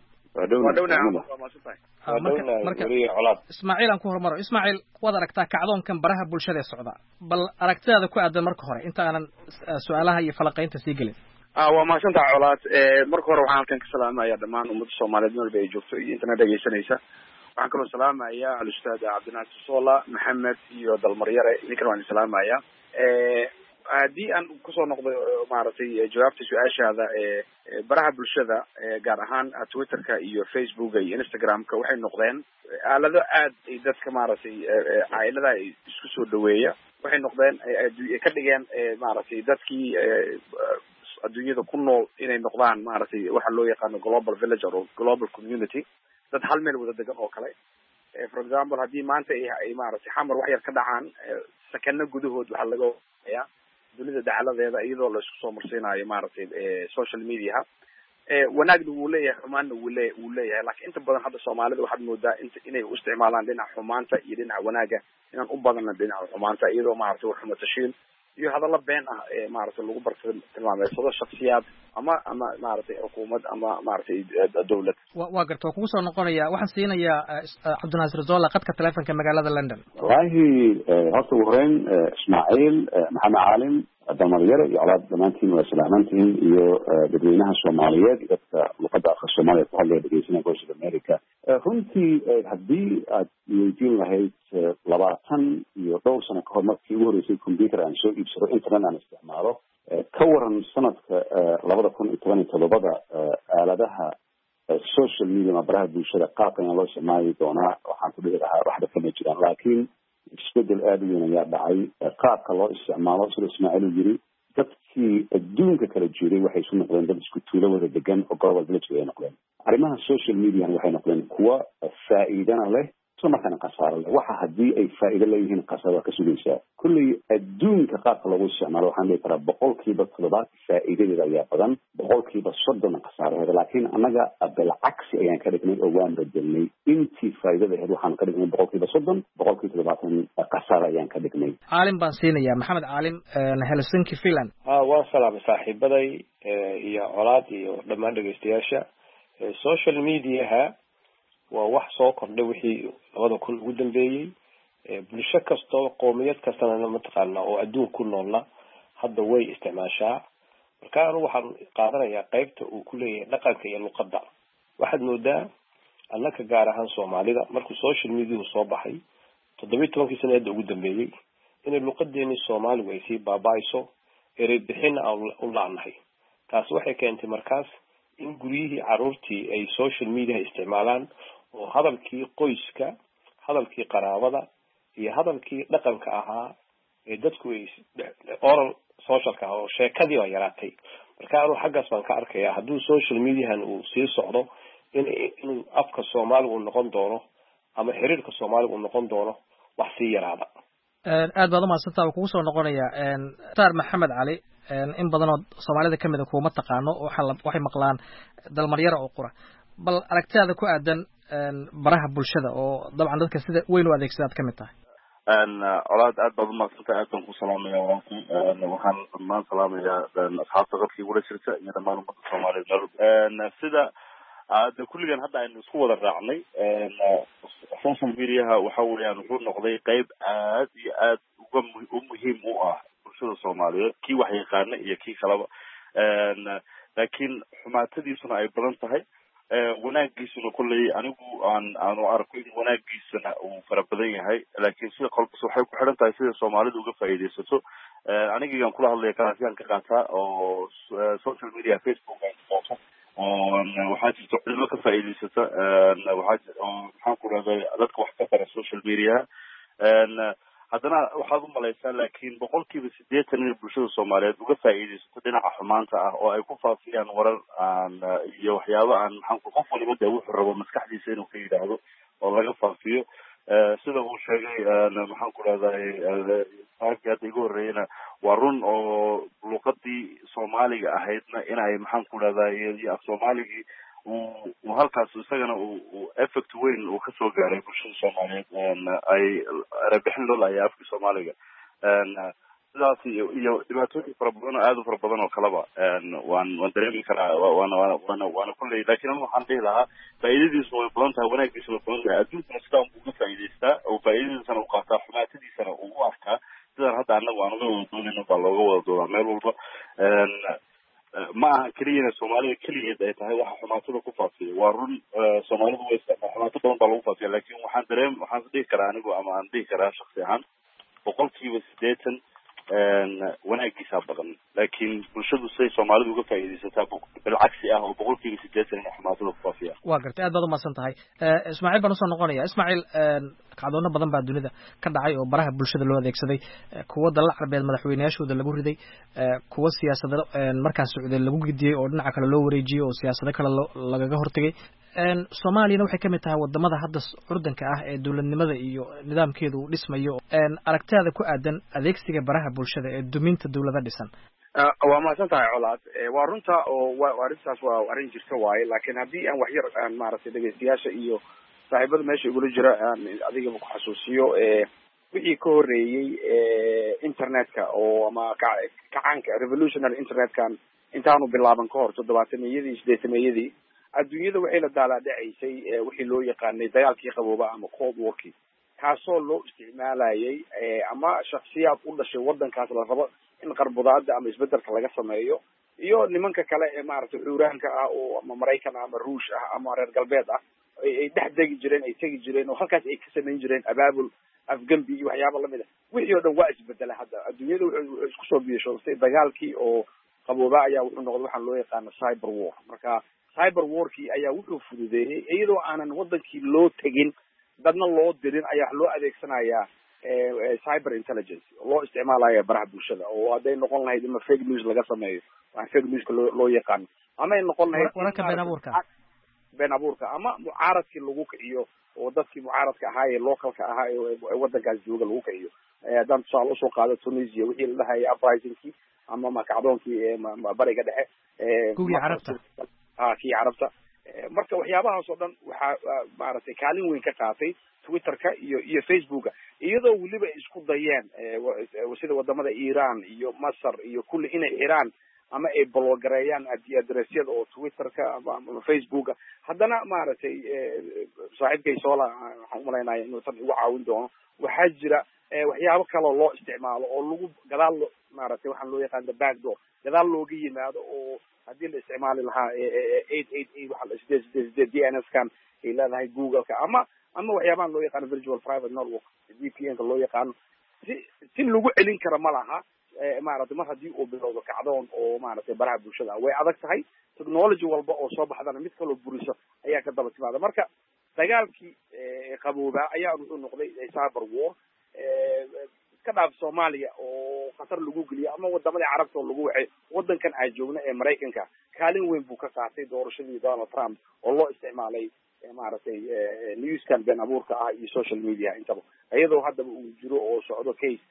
Ismaaciil aan ku hormaro Ismaaciil waad aragtaa kacdoonkan baraha bulshada ee socda bal aragtidaada ku aadan marka hore inta aanan su'aalaha iyo falaqaynta sii gelin waa mahadsantahay colaad marka hore waxaan halkan ka salaamayaa dhammaan ummadda Soomaaliyeed meel ay joogto iyo intana dhageysanaysa waxaan kaloo salaamayaa al-ustaad Cabdinaasir Zola Maxamed iyo Dalmaryare ninkan waan salaamayaa haddii aan kusoo noqdo maaragtay jawaabta su-aashaada baraha bulshada gaar ahaan Twitterka iyo Facebooka iyo Instagramka waxay noqdeen aalado aad ay dadka maaragtay caylada isku soo dhaweeya waxay noqdeen ka dhigeen maaragtay dadkii adduunyada ku nool inay noqdaan maaragtay waxa loo yaqaano global village or global community dad hal meel wada degan oo kale for example haddii maanta ay maaragtay xamar wax yar ka dhacaan sakano gudahood waxaa laga yaa dunida dacaladeeda iyadoo la isku soo marsiinayo maaragtay social media wanaagna wuu leeyahay xumaanna wuu leeyahay laakiin inta badan hadda Soomaalida waxaad moodaa inay u isticmaalaan dhinaca xumaanta iyo dhinaca wanaaga inaan u badanna dhinaca xumaanta iyadoo maaragtay wax xumatashiin iyo hadallo been ah maaragtay lagu bartilmaameedsado shakhsiyaad ama maaragtay xukuumad ama maaragtay dawlad waa garto kugu soo noqonaya waxaan siinayaa Cabdinaasir Zola qadka taleefanka magaalada London wallahi horta ugu horeyn Ismaaciil Maxamed Caalim Dalmaryare iyo colaad dhammaantiin waa salaamantiin iyo dadweynaha Soomaaliyeed dadka luqadda afka Soomaaliya ku hadlaya dhegeysanaya Voice of America runtii haddii aad weydiin lahayd 20 iyo dhowr sano ka hor markii ugu horeysay computer aan soo iibsado internet aan isticmaalo ka waran sanadka 2017 aaladaha social media ama baraha bulshada qaabkan loo isticmaali doonaa waxaan ku dhihi lahaa waxba kama jiraan laakiin isbedel aad u weyn ayaa dhacay qaabka loo isticmaalo sida Ismaaciil uu yiri dadkii adduunka kala jiray waxay isu noqdeen dad isku tuulo wada degan oo global village ay noqdeen arrimaha social media waxay noqdeen kuwa faa'iidana leh isla markaana khasaaro leh waxa haddii ay faa'iido leeyihiin khasaaro ka sugaysaa kulli adduunka qaabka lagu isticmaalo waxaan dhihi karaa 7% faa'iidadeeda ayaa badan 30% khasaaraheeda laakiin annaga bilcagsi ayaan ka dhignay oo waan bedelnay intii faa'iidadaheed waxaan ka dhignay 30% 70% khasaaro ayaan ka dhignay Caalim baan siinayaa Maxamed Caalim Helsinki Finland waan salaamay saaxiibaday iyo colaad iyo dhammaan dhageystayaasha social media waa wax soo kordhay wixii 2000 ugu dambeeyay bulsho kasta qoomiyad kastana mataqaana oo adduun ku noolna hadda way isticmaashaa marka anu waxaan qaadanayaa qaybta uu ku leeyahay dhaqanka iyo luqadda waxaad moodaa annaka gaar ahaan Soomaalida markuu social media soo baxay 17 sano ugu dambeeyay in luqadeeni Soomaaliga ay si baabaayso erey bixin u laanahay taas waxay keentay markaas in guriyihii caruurtii ay social media isticmaalaan oo hadalkii qoyska hadalkii qaraabada iyo hadalkii dhaqanka ahaa ee dadku ay oral socialka oo sheekadii waa yaraatay marka anu xaggaas baan ka arkayaa hadduu social mediahan uu sii socdo inuu afka Soomaaliga uu noqon doono ama xiriirka Soomaaliga uu noqon doono wax sii yaraada aad baad u mahadsantahay kugu soo noqonaya Mukhtaar Maxamed Cali in badan oo Soomaalida kamid ah kuma taqaano waxay maqlaan Dalmaryare oo qura bal aragtidaada ku aadan baraha bulshada oo dabcan dadka sida weyn u adeegsadaad kamid tahay colaad aad baad u mahadsantahay aad baan ku salaamaya waxaan dhammaan salaamayaa asxaabta qadkii wada jirta iyo dhammaan ummadda Soomaaliyeed sida kulligan hadda aynu isku wada raacnay social mediaha waxa weeyaan wuxuu noqday qayb aad iyo aad muhiim u ah bulshada soomaaliyeed kii wax yaqaana iyo kii kaleba laakiin xumaatadiisuna ay badan tahay wanaagiisuna kolley anigu aanu arko in wanaagiisana uu fara badan yahay laakiin sida kolbas waxay ku xidhan tahay sida soomaalidu uga faa'iidaysato anigigan kula hadlaya kalaasiyaan ka qaataa oo social media facebook aan qaato waxaa jirta cilmo ka faa'iidaysata maxaan ku rahday dadka wax ka qara social media haddana waxaad u malaysaa laakiin 80% in bulshada soomaaliyeed uga faa'iidaysato dhinaca xumaanta ah oo ay ku faafiyaan warar iyo waxyaabo aan maxaan ku qof waliba dee wuxuu rabo maskaxdiisa inuu ka yidhaahdo oo laga faafiyo sida uu sheegay maxaan ku rahday saakii hadda igu horreeyana waa run oo luqadii soomaaliga ahaydna inay maxaan ku rahday af soomaaligii uu halkaas isagana uu effect weyn uu kasoo gaaray bulshada soomaaliyeed ay rabixin loo laaya afka soomaaliga sidaas iyo dhibaatooyin fara badan oo aad u fara badan oo kaleba waan dareemi karaa waana kulley laakiin anigu waxaan dhihi lahaa faa'iidadiisu way badan tahay wanaagiisu way badan tahay adduunkana sidaa uga faa'iidaystaa oo faa'iidadiisana u qaataa xumaatadiisana uu u arkaa sidaan hadda annagu aan uga wada doodayno baa looga wada doodaa meel walba ma aha keliyana soomaalida keligeed ay tahay waxa xumaatada ku faafiya waa run soomaalidu way xumaato badan baa lagu faafiya laakiin waxaan dhihi karaa anigu ama aan dhihi karaa shaksi ahaan 80% wanaagiisaa badan laakiin bulshadu siday soomaalidu uga faa'iidaysataa bilcagsi ah oo 80% inay xumaatada ku faafiya waa gartay aad baad umahadsan tahay ismaaciil baan usoo noqonaya ismaaciil kacdoono badan baa dunida ka dhacay oo baraha bulshada loo adeegsaday kuwa dalal carbeed madaxweynayaashooda lagu riday kuwa siyaasado markaas socday lagu gidiyey oo dhinaca kale loo wareejiyey oo siyaasado kale lagaga hortagay soomaaliyana waxay kamid tahay wadamada hadda curdanka ah ee dowladnimada iyo nidaamkeedu uu dhismayo aragtidaada ku aadan adeegsiga baraha bulshada ee duminta dowlada dhisan waa mahadsan tahay colaad waa runta oo arrintaas waa arrin jirta waaye laakiin haddii aan waxyar aan maaragtay dhegeystayaasha iyo saaxiibada meesha igula jira aan adigaba ku xasuusiyo wixii ka horreeyey internetka oo ama kacaanka revolutionary internetkan intaanu bilaaban ka hor 70-meeyadii 80-meeyadii adduunyada waxay la daalaadhacaysay wixii loo yaqaanay dagaalkii qabooba ama cold warkii kaasoo loo isticmaalayay ama shaksiyaad u dhashay waddankaas la rabo in qarbudaada ama isbedelka laga sameeyo iyo nimanka kale ee maaragtay xuuraanka ah oo ama maraykan ama ruush ah ama reer galbeed ah ay dhex degi jireen ay tegi jireen oo halkaas ay ka samayn jireen abaabul afgambi iyo waxyaaba lamid ah wixii oo dhan waa isbedela hadda adduunyada wuxuu isku soo biishoostay dagaalkii oo qabooba ayaa wuxuu noqday waxaan loo yaqaano cyber war marka cyber warkii ayaa wuxuu fududeeyey iyadoo aanan wadankii loo tegin dadna loo dirin ayaa loo adeegsanayaa cyber intelligence loo isticmaalaya baraha bulshada oo hadday noqon lahayd ima fake news laga sameeyo waa fake newska loo yaqaano ama ay noqon lahayd wararka been abuurka ama mucaaradkii lagu kiciyo oo dadkii mucaaradka ahaa ee localka ahaa ee wadankaas jooga lagu kiciyo haddaan tusaale usoo qaado Tunisia wixii la dhahayay uprisingkii ama makacdoonkii bariga dhexe kuwii carabta kii carabta marka waxyaabahaas oo dhan waxaa maaragtay kaalin weyn ka qaatay Twitterka iyo Facebooka iyadoo weliba isku dayeen sida wadamada Iran iyo Masar iyo kulli inay xiraan ama ay blogareeyaan adressyada oo Twitterka ama Facebooka haddana maaragtay saaxiibkay Soola waxaan u malaynayaa inuu tan ugu caawin doono waxaa jira waxyaabo kale oo loo isticmaalo oo lagu gadaal maaragtay waxaan loo yaqaan the backdoor gadaal looga yimaado oo haddii la isticmaali lahaa 888 waxa la isdeed DNS kan ay leedahay Google-ka ama waxyaabahan loo yaqaano virtual private network VPN-ka loo yaqaano si lagu celin kara ma laha maaragtay mar haddii uu bilowdo kacdoon oo maaragtay baraha bulshada way adag tahay technology walba oo soo baxdana mid kaloo burisa ayaa ka daba timaada marka dagaalkii qaboobaa ayaa wuxuu noqday cyber war iska dhaaf Soomaaliya oo khatar lagu geliyo ama wadamada carabta oo lagu wacay wadankan ay joogna ee Mareykanka kaalin weyn buu ka qaatay doorashadii Donald Trump oo loo isticmaalay maaragtay newskan been abuurka ah iyo social media intaba iyadoo haddaba uu jiro oo socdo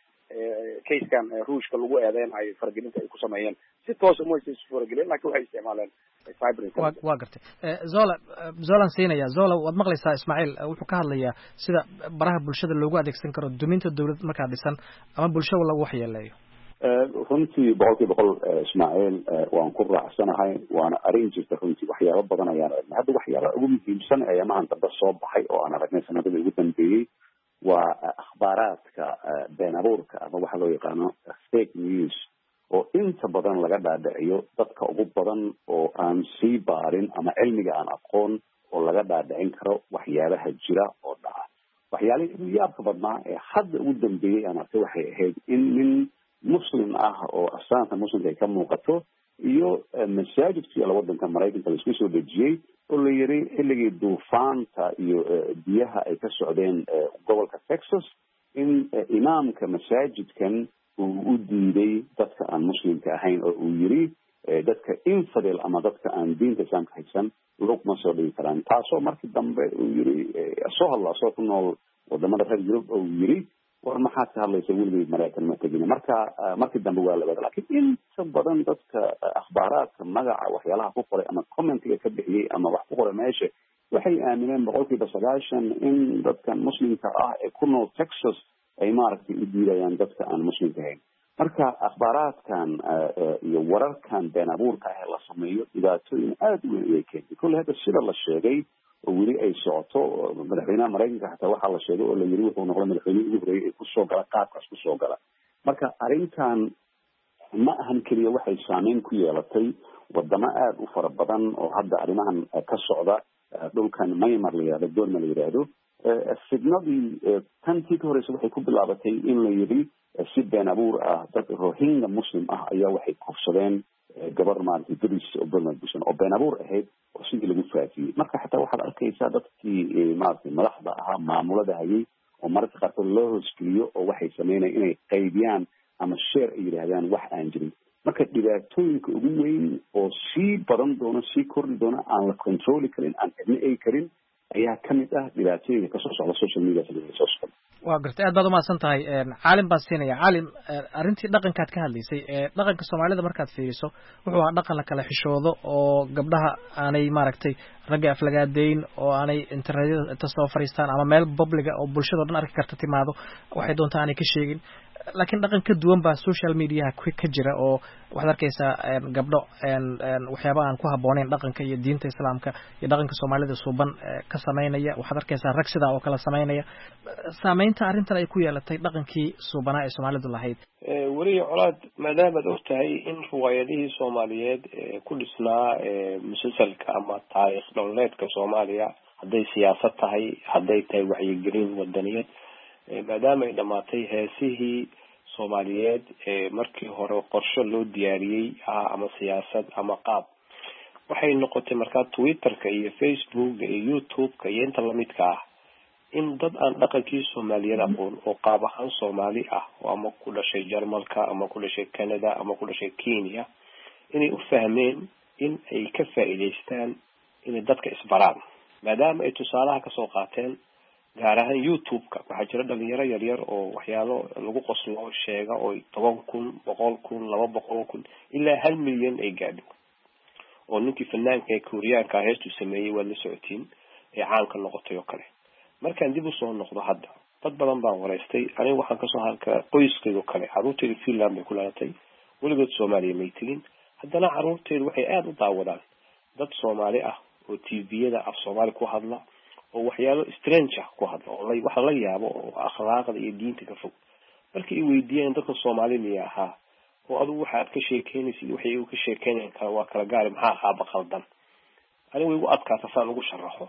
casekan ruushka lagu eedeynayo faragelinta ay ku sameeyeen si toos uma aysan isu faragelin laakiin waxay isticmaaleen cyber intelligence waa gartay zolan siinaya zola waad maqlaysaa Ismaaciil wuxuu ka hadlayaa sida baraha bulshada loogu adeegsan karo duminta dawlad markaa dhisan ama bulshada lagu waxyeeleeyo runtii 100% Ismaaciil waan ku raacsanahay waana arrin jirta runtii waxyaabo badan ayaan aragnay hadda waxyaabo ugu muhiimsan ee amahan dambe soo baxay oo aan aragnay sanadada ugu dambeeyay waa akhbaaraadka been abuurka ama waxa loo yaqaano fake news oo inta badan laga dhaadhiciyo dadka ugu badan oo aan sii baarin ama cilmiga aan aqoon oo laga dhaadhicin karo waxyaabaha jira oo dhaca. waxyaalihii ugu yaabka badnaa ee hadda ugu dambeeyey aan arkay waxay ahayd in nin muslim ah oo astaanta muslimka ay ka muuqato iyo masaajidka yaala wadanka maraykanka la isku soo dejiyey oo la yiri xilligii duufaanta iyo biyaha ay ka socdeen gobolka Texas in imaamka masaajidkan uu u diiday dadka aan muslimka ahayn oo uu yiri dadka infidel ama dadka aan diinta islaamka haysan lugma soo dhigi karaan, taasoo markii dambe uu yiri soo hadla soo ku nool wadamada reer Yurub oo yiri war maxaad ka hadlaysa weligay maraykan ma tegin. markii dambe waa la wada, laakiin inta badan dadka akhbaaraadka magaca waxyaalaha ku qoray ama commentiga ka bixiyey ama wax ku qoray meesha waxay aamineen 90% in dadkan muslimka ah ee ku nool Texas ay maaragtay u diidayaan dadka aan muslimka ahayn. marka akhbaaraadkan iyo wararkan been abuurka ah la sameeyo dhibaatooyin aad u weyn ay keentay. kulli hadda sida la sheegay oo weli ay socoto madaxweynaha maraykanka xataa waxaa la sheegay oo la yiri wuxuu noqday madaxweynihii ugu horreeyay ee kusoo gala qaabkaas kusoo gala. marka arrintan ma ahan keliya waxay saameyn ku yeelatay wadamo aad u fara badan oo hadda arrimahan ka socda dhulkan Myanmar la yiraahdo, Burma la yiraahdo. fidnadii tantii ka horeysa waxay ku bilaabatay in la yiri si been abuur ah dad Rohingya muslim ah ayaa waxay kufsadeen gabar maaragtay British oo Burma bulshan oo been abuur ahayd oo sidii lagu faafiyey. marka xataa waxaad arkaysaa dadkii maaragtay madaxda ahaa maamulada hayay oo mararka qaarkood loo hoosgeliyo oo waxay sameynayaan inay qaybiyaan ama share ay yidhaahdaan wax aan jirin. marka dhibaatooyinka ugu weyn oo sii badan doono sii kordhi doono aan la controli karin aan cidna ay karin ayaa ka mid ah dhibaatooyinka kasoo socda social media soo socda. waa gartay, aad baad umahadsan tahay. caalim baan siinaya. caalim, arrintii dhaqankaad ka hadlaysay, dhaqanka soomaalida markaad fiiriso wuxuu ahaa dhaqan la kala xishoodo oo gabdhaha aanay maaragtay ragga aflagaadeyn oo aanay internetyada inta soo fariistaan ama meel publiga oo bulshado dhan arki karta timaado waxay doontaa aanay ka sheegin. laakiin dhaqan ka duwan baa social mediaha ka jira oo waxaad arkaysaa gabdho waxyaaba aan ku habbooneyn dhaqanka iyo diinta islaamka iyo dhaqanka soomaalida suuban ka samaynaya. waxaad arkaysaa rag sidaa oo kale samaynaya. saameynta arrintan ay ku yeelatay dhaqankii suubanaa ee soomaalidu lahayd. weliya colaad, maadaamaad og tahay in riwaayadihii soomaaliyeed ku dhisnaa musalsalka ama taariikh nololeedka soomaaliya, hadday siyaasad tahay, hadday tahay wacyigelin wadaniyad, maadaama ay dhamaatay heesihii soomaaliyeed markii hore qorshe loo diyaariyey ama siyaasad ama qaab, waxay noqotay markaa Twitterka iyo Facebooka iyo YouTubeka iyo inta lamidka ah in dad aan dhaqankii Soomaaliyeed aqoon oo qaab ahaan Soomaali ah oo ama ku dhashay Jarmalka ama ku dhashay Canada ama ku dhashay Kenya inay u fahmeen in ay ka faa'iideystaan inay dadka isbaraan, maadaama ay tusaalaha kasoo qaateen gaar ahaan YouTube-ka. waxaa jira dhalinyaro yaryar oo waxyaalo lagu qoslo sheega oo 10,000, 100,000, 200,000 ilaa 1 milyan ay gaadho, oo ninkii fanaanka ee Kooriyaanka heestu sameeyey waa la socotiin ee caanka noqotay oo kale. markaan dib u soo noqdo hadda dad badan baan wareystay, aniga waxaan kasoo halka qoyskayga kale, caruurtayda Finland bay ku dhalatay, weligood Soomaaliya may tegin, haddana caruurtayda waxay aad u daawadaan dad Soomaali ah oo TV-yada af Soomaali ku hadla oo waxyaalo strange ah ku hadla oo waxa la yaabo oo akhlaaqda iyo diinta ka fog. markii ay weydiiyeen dadka Soomaaliya ahaa oo adigu waxaad ka sheekeynaysid waxay u ka sheekeynayaan kala waa kala gaar maxaa qaab qaldan, anigu way ugu adkaata saan ugu sharaxo.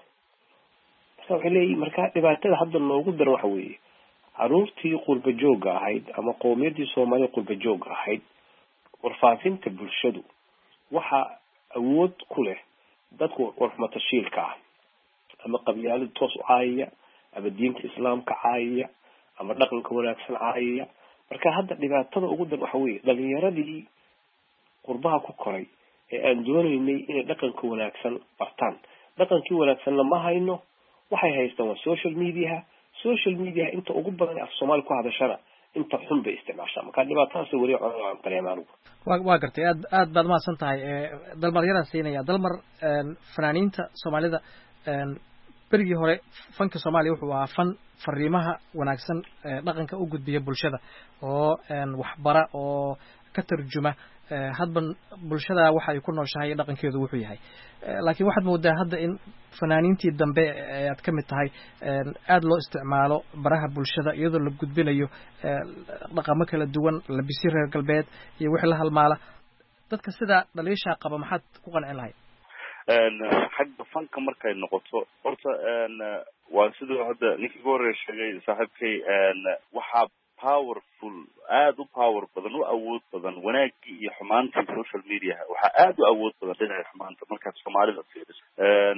waxay leeyihiin markaa dhibaatada hadda noogu daran waxa weeye caruurtii qurba joogga ahayd ama qowmiyadii Soomaaliya qurba joogga ahayd, warfaafinta bulshadu waxa awood ku leh dadku warxmatashiilka ah ama qabyaalada toos u caayaya ama diinta islaamka caayaya ama dhaqanka wanaagsan caayaya. marka hadda dhibaatada ugu daran waxa weeye dhalinyaradii qurbaha ku koray ee aan doonaynay inay dhaqanka wanaagsan bartaan, dhaqankii wanaagsan lama hayno, waxay haystaan waa social media inta ugu badan af Soomaali ku hadashana inta xun bay isticmaashaa. marka dhibaatadaas weli aan dareemaan. waa gartay, aad baad mahadsan tahay. dalmar yaraan siinaya. dalmar, fanaaniinta Soomaalida berigii hore fanka Soomaaliya wuxuu ahaa fan fariimaha wanaagsan dhaqanka u gudbiya bulshada oo waxbara oo ka tarjuma hadba bulshada waxa ay ku nooshahay dhaqankeedu wuxuu yahay laakiin waxaad moodaa hadda in fanaaniintii dambe aad ka mid tahay aada loo isticmaalo baraha bulshada iyadoo la gudbinayo dhaqamo kala duwan labisi reer galbeed iyo wixii la halmaala dadka sida dhaliishaa qaba maxaad ku qancin lahayd xagga fanka markay noqoto horta waa siduu hadda ninkii ugu horreeya sheegay saaxiibkay waxaa powerful aada u power badan u awood badan wanaagii iyo xumaantii social media waxaa aada u awood badan dhinaca xumaanta markaad soomaalida fiiriso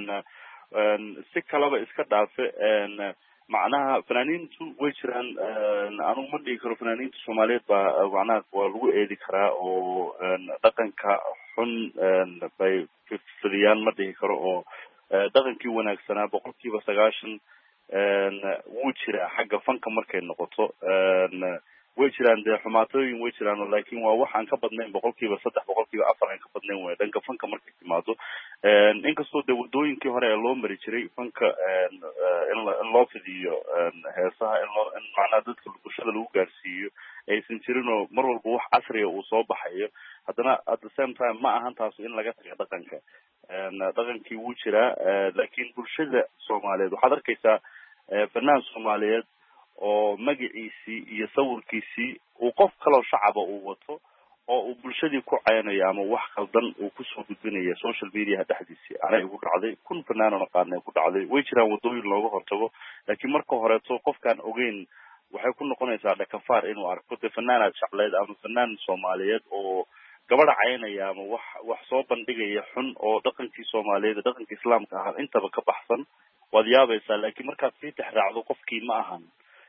si kaleba iska dhaafe macnaha fanaaniintu way jiraan anugu ma dhigi karo fanaaniinta soomaaliyeed baa macnaha waa lagu eedi karaa oo dhaqanka xun bay fidiyaan ma dhihi karo oo dhaqankii wanaagsanaa 90% wuu jiraa xagga fanka markay noqoto way jiraan dee xumaatooyin way jiraan laakiin waa wax aan ka badnayn 3% 4% aan ka badnayn way dhanka fanka markay timaado inkastoo dee wadooyinkii hore ee loo mari jiray fanka in loo fidiyo heesaha in macnaha dadka bulshada lagu gaarsiiyo aysan jirin oo mar walba wax casriya uu soo baxayo haddana at the same time ma ahan taas in laga tago dhaqanka dhaqankii wuu jiraa laakiin bulshada Soomaaliyeed waxaad arkaysaa fanaan Soomaaliyeed oo magaciisii iyo sawirkiisii uu qof kale shacaba uu wato oo uu bulshadii ku caynayo ama wax qaldan uu ku soo gudbinayo social media dhexdiisii anay ugu dhacday kun fanaan oo qaanay ku dhacday way jiraan wadooyin looga hortago laakiin marka horeeto qofkaan ogeyn waxay ku noqonaysaa dhakafaar inuu arko fanaanad shacleed ama fanaan Soomaaliyeed oo gabadha caynaya ama wax soo bandhigaya xun oo dhaqankii Soomaaliyeed dhaqanka Islaamka ah intaba ka baxsan waad yaabaysaa laakiin markaad sii taxraacdo qofkii ma ahan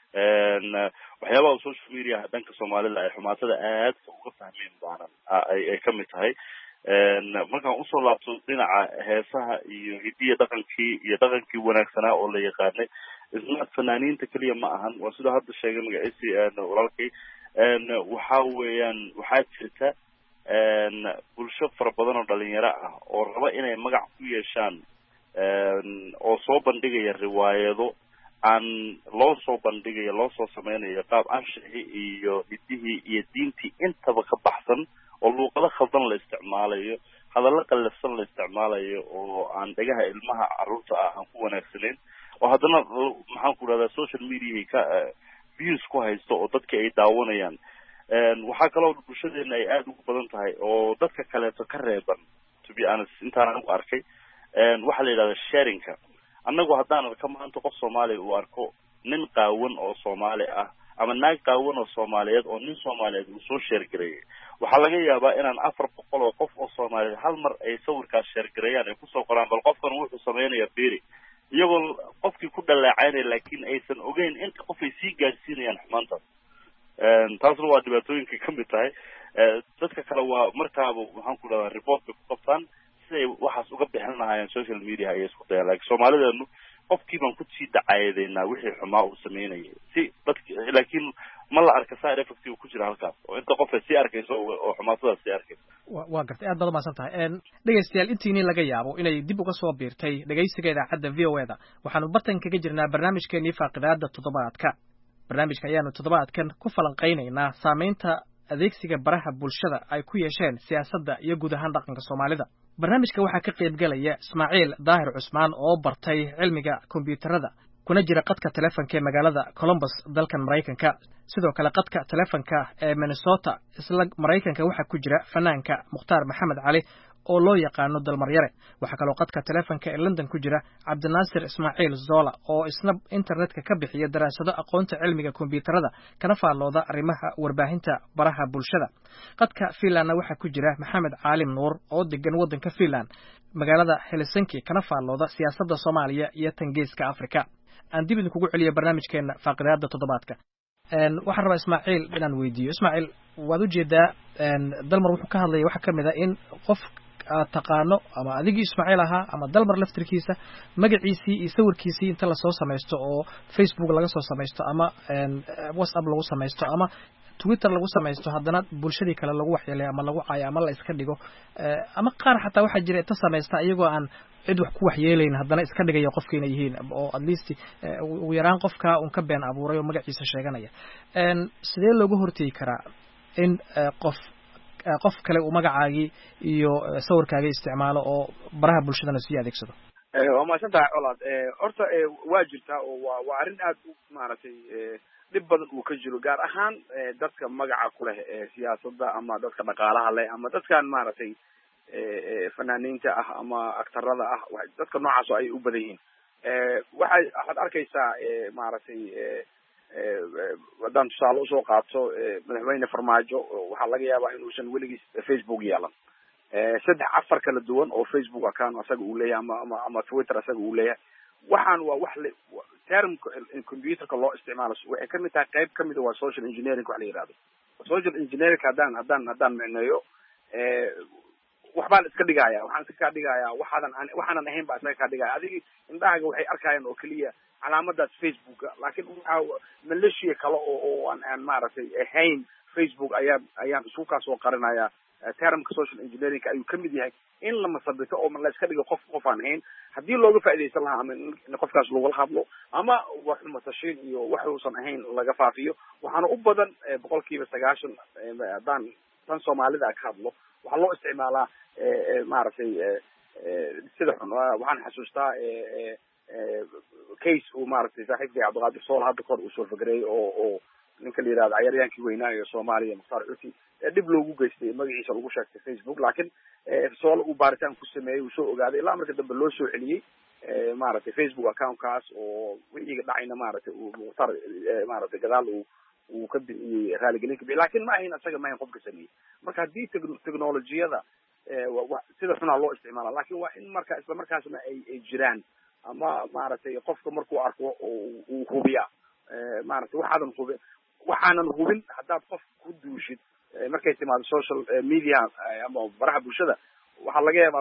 waxyaabaha social media dhanka Soomaalida ay xumaatada aad uga fahmeen baanan ay ka mid tahay markaan usoo laabto dhinaca heesaha iyo hidiya dhaqankii wanaagsanaa oo la yaqaanay isna fanaaniinta kaliya ma ahan waa sida hadda sheegay magaciisii walaalkay waxa weeyaan waxaa jirta bulsho fara badan oo dhalinyaro ah oo raba inay magac ku yeeshaan oo soo bandhigaya riwaayado aan loo soo bandhigayo loo soo sameynayo qaab anshaxi iyo hidihii iyo diintii intaba ka baxsan oo luuqado khaldan la isticmaalayo hadallo qallafsan la isticmaalayo oo aan dhagaha ilmaha carruurta ah aan ku wanaagsanayn oo haddana maxaan ku rahdaa social media ka views ku haysto oo dadka ay daawanayaan waxaa kaloo bulshadeena ay aada ugu badan tahay oo dadka kaleeto ka reeban to be honest intaan anigu arkay waxaa la yidhahdaa sharingka annagu haddaan arka maanta qof Soomaali uu arko nin qaawan oo Soomaali ah ama naag qaawan oo Soomaaliyeed oo nin Soomaaliyeed uu soo share gareeyay waxaa laga yaabaa inaan 400 oo qof oo Soomaaliyeed hal mar ay sawirkaas share gareeyaan ay ku soo qoraan bal qofkan wuxuu sameeyaa beeri iyagoo qofkii ku dhaleecaynay laakiin aysan ogeyn inta qof ay sii gaarsiinayaan xumaantaas taasna waa dhibaatooyinka ka mid tahay dadka kale waa markaaba waxaan ku dhahaa report ku qabtaan siday waxaas uga bixin lahaayeen social media ay isku dayaan laakiin Soomaalideenu qofkii baan ku sii dacayadeynaa wixii xumaa uu sameynayay si dadka laakiin ma la arka side effect uu ku jira halkaas oo inta qof ay sii arkayso oo xumaatadaas sii arkayso waa gartay aad baad umahadsan tahay dhegaystayaal intiinii laga yaabo inay dib uga soo biirtay dhegaysiga idaacadda VOA-da waxaanu bartan kaga jirnaa barnaamijkeenii faaqidaada toddobaadka barnaamijka ayaanu toddobaadkan ku falanqaynaynaa saamaynta adeegsiga baraha bulshada ay ku yeesheen siyaasadda iyo guud ahaan dhaqanka Soomaalida barnaamijka waxaa ka qayb galaya Ismaaciil Daahir Cusmaan oo bartay cilmiga kombiyuutarada kuna jira qadka telefoonka ee magaalada Columbus dalkan Mareykanka sidoo kale qadka telefoonka ee Minnesota isla Mareykanka waxaa ku jira fanaanka Mukhtaar Maxamed Cali oo loo yaqaano Dalmaryare waxa kale oo qadka telefoonka ee London ku jira Cabdinaasir Ismaaciil Zola oo isna internetka ka bixiya daraasado aqoonta cilmiga kombiyuutarada kana faalooda arrimaha warbaahinta baraha bulshada qadka Finland waxa ku jira Maxamed Caalim Nuur oo degan wadanka Finland magaalada Helsinki kana faalooda siyaasadda Soomaaliya iyo Tangeeska Afrika aan dib idin kugu celiyo barnaamijkeena faaqidaada toddobaadka waxaan rabaa Ismaaciil inaan weydiiyo Ismaaciil waad u jeedaa Dalmar wuxuu ka hadlayay waxa kamid ah in qof taqaano ama adigii Ismaaciil ahaa ama Dalmar laftirkiisa magaciisii iyo sawirkiisii inta la soo sameeysto oo Facebook laga soo sameeysto ama WhatsApp lagu sameeysto ama Twitter lagu sameeysto haddana bulshadii kale lagu waxyeelay ama lagu caayo ama la iska dhigo ama qaar xataa waxa jira inta sameeysta iyagoo aan cid wax ku waxyeelayn haddana iska dhigaya qofkiina yihiin oo at least ugu yaraan qofka uu ka been abuuray oo magaciisa sheeganaya sidee loogu horteegi karaa in qof qof kale uu magacaagii iyo sawirkaagii isticmaalo oo baraha bulshadana sii adeegsado? waa mahadsantahay colaad. horta waa jirtaa oo waa arrin aad u maaragtay dhib badan uu ka jiro, gaar ahaan dadka magaca ku leh siyaasadda ama dadka dhaqaalaha leh ama dadkan maaragtay fanaaniinta ah ama aktarada ah, dadka noocaas oo ay u badan yihiin. waxaad arkaysaa maaragtay haddaan tusaale usoo qaato madaxweyne farmaajo waxaa laga yaabaa inuusan weligiis Facebook yeelan. 3-4 kala duwan oo Facebook account asaga uu leeyahay ama Twitter asaga uu leeyahay. waxaan waa wax termka computerka loo isticmaalo waxay kamid tahay qayb kamid waa social engineering wax la yiraahdo. social engineering haddaan micneeyo waxbaa la iska dhigaya, waxaan iska dhigayaa waxaanan ahayn baa iska ka dhigaya. adiga indhahaaga waxay arkayaan oo kaliya calaamadaas Facebook, laakiin waxa maleeshiya kale oo aan maaragtay ahayn Facebook ayaan isu ka soo qarinaya. termka social engineering ayuu kamid yahay in la masabito oo la iska dhigo qof aan ahayn haddii looga faa'iideysan lahaa ama in qofkaas lagula hadlo ama wax matashiin iyo wax uusan ahayn laga faafiyo. waxaana u badan 90% haddaan tan Soomaalida ka hadlo waxaa loo isticmaalaa maaragtay sida xun. waxaan xasuustaa case uu maaragtay saaxiibkay Cabdiqaadir Sool hadda kor uu soo fagrey oo ninka la yiraahdo cayaryankii weynaa ee Soomaaliya Mukhtaar Cuti dib loogu geystay magaciisa lagu sheegtay Facebook, laakiin Sool uu baaritaan ku sameeyay uu soo ogaaday ilaa marka dambe loo soo celiyay maaragtay Facebook account-kaas oo wixii dhacayna maaragtay uu Mukhtaar maaragtay gadaal uu ka bixiyay raaligelin ka bixiyay, laakiin ma ahayn asaga ma ahayn qofka sameeyay. marka haddii teknolojiyada sida xunaa loo isticmaala, laakiin waa in marka isla markaasna ay jiraan ama maaragtay qofka markuu arko uu hubiya maaragtay waxaanan hubin haddaad qof ku duushid markay timaado social media ama baraha bulshada waxaa laga yaabaa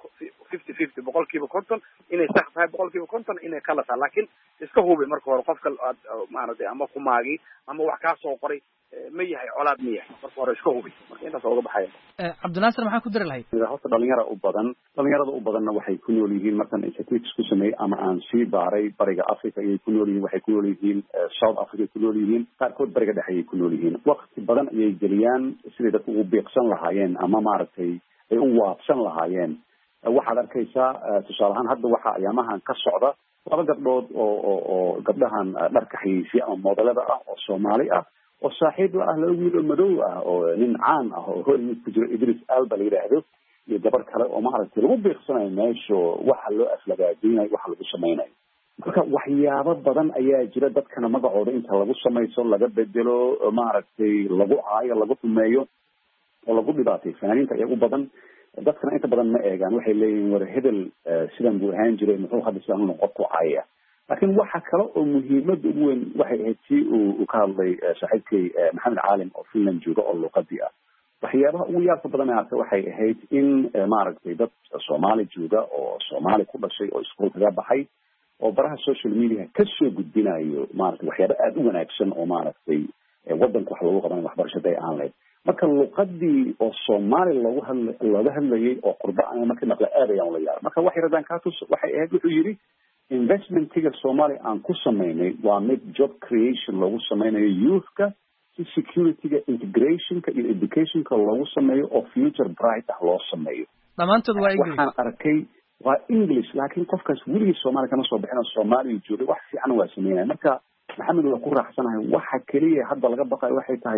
50-50 boqolkiiba 50 inay sax tahay, boqolkiiba 50 inay qalad tahay. laakiin iska hubi marka hore qofka aad maaragtay ama ku maagi ama wax kaa soo qoray ma yahay colaad ma yahay, marka hore iska hubi. marka intaas uga baxaya. Cabdinaasir maxaa ku dari lahayd? horta dhalinyarada u badanna waxay ku nool yihiin markan statistics ku sameeyay ama aan sii baaray bariga Africa ayay ku nool yihiin, waxay ku nool yihiin South Africa ku nool yihiin, qaarkood bariga dhexe ayay ku nool yihiin. waqti badan ayay geliyaan sidii dadku ugu beeqsan lahaayeen ama maaragtay ay u waabsan lahaayeen. waxaad arkaysaa tusaale ahaan hadda waxa ayaamahan ka socda 2 gabdhood oo gabdhahan dharka xayeysiya ama modelada ah oo Soomaali ah oo saaxiib la ah 2 wiil oo madow ah oo nin caan ah oo Hollywood ku jiro Idris Elba la yiraahdo iyo gabar kale oo maaragtay lagu beeqsanayo meesha waxa loo aflagaadinayo waxa lagu samaynayo. marka waxyaabo badan ayaa jira dadkana magacooda inta lagu samayso laga bedelo maaragtay lagu caayo lagu tumeeyo oo lagu dhibaatay fanaaniinta ayaa u badan. dadkana inta badan ma eegaan, waxay leeyihiin war hebel sidan buu ahaan jiray muxuu hadda sidan u qofku caaya. laakiin waxa kale oo muhiimada ugu weyn waxay ahayd si uu ka hadlay saaxiibkay Maxamed Caalim oo Finland jooga oo luqadii ah. waxyaabaha ugu yaabka badan waxay ahayd in maaragtay dad Soomaali jooga oo Soomaali ku dhashay oo iskuul kaga baxay oo baraha social media ka soo gudbinayo maaragtay waxyaabo aad u wanaagsan oo maaragtay wadanka wax lagu qaban waxbarashada ay aan leedahay. marka luqadii oo Soomaali looga hadlayay oo qurbaan markii naqla aadayaan la yaar. marka waxay radaan ka tus waxay ahayd wuxuu yiri investmentiga Soomaali aan ku sameynay waa mid job creation lagu sameynayo youthka, securityga, integrationka iyo educationka lagu sameeyo oo future bright ah loo sameeyo. dhamaantood waa English. waxaan arkay waa English, laakiin qofkaas weligii Soomaali kama soo bixin oo Soomaali joogay wax fiican waa sameynay. marka maxamed waa ku raaxsanahay waxa kaliya hadda laga baqay waxay tahay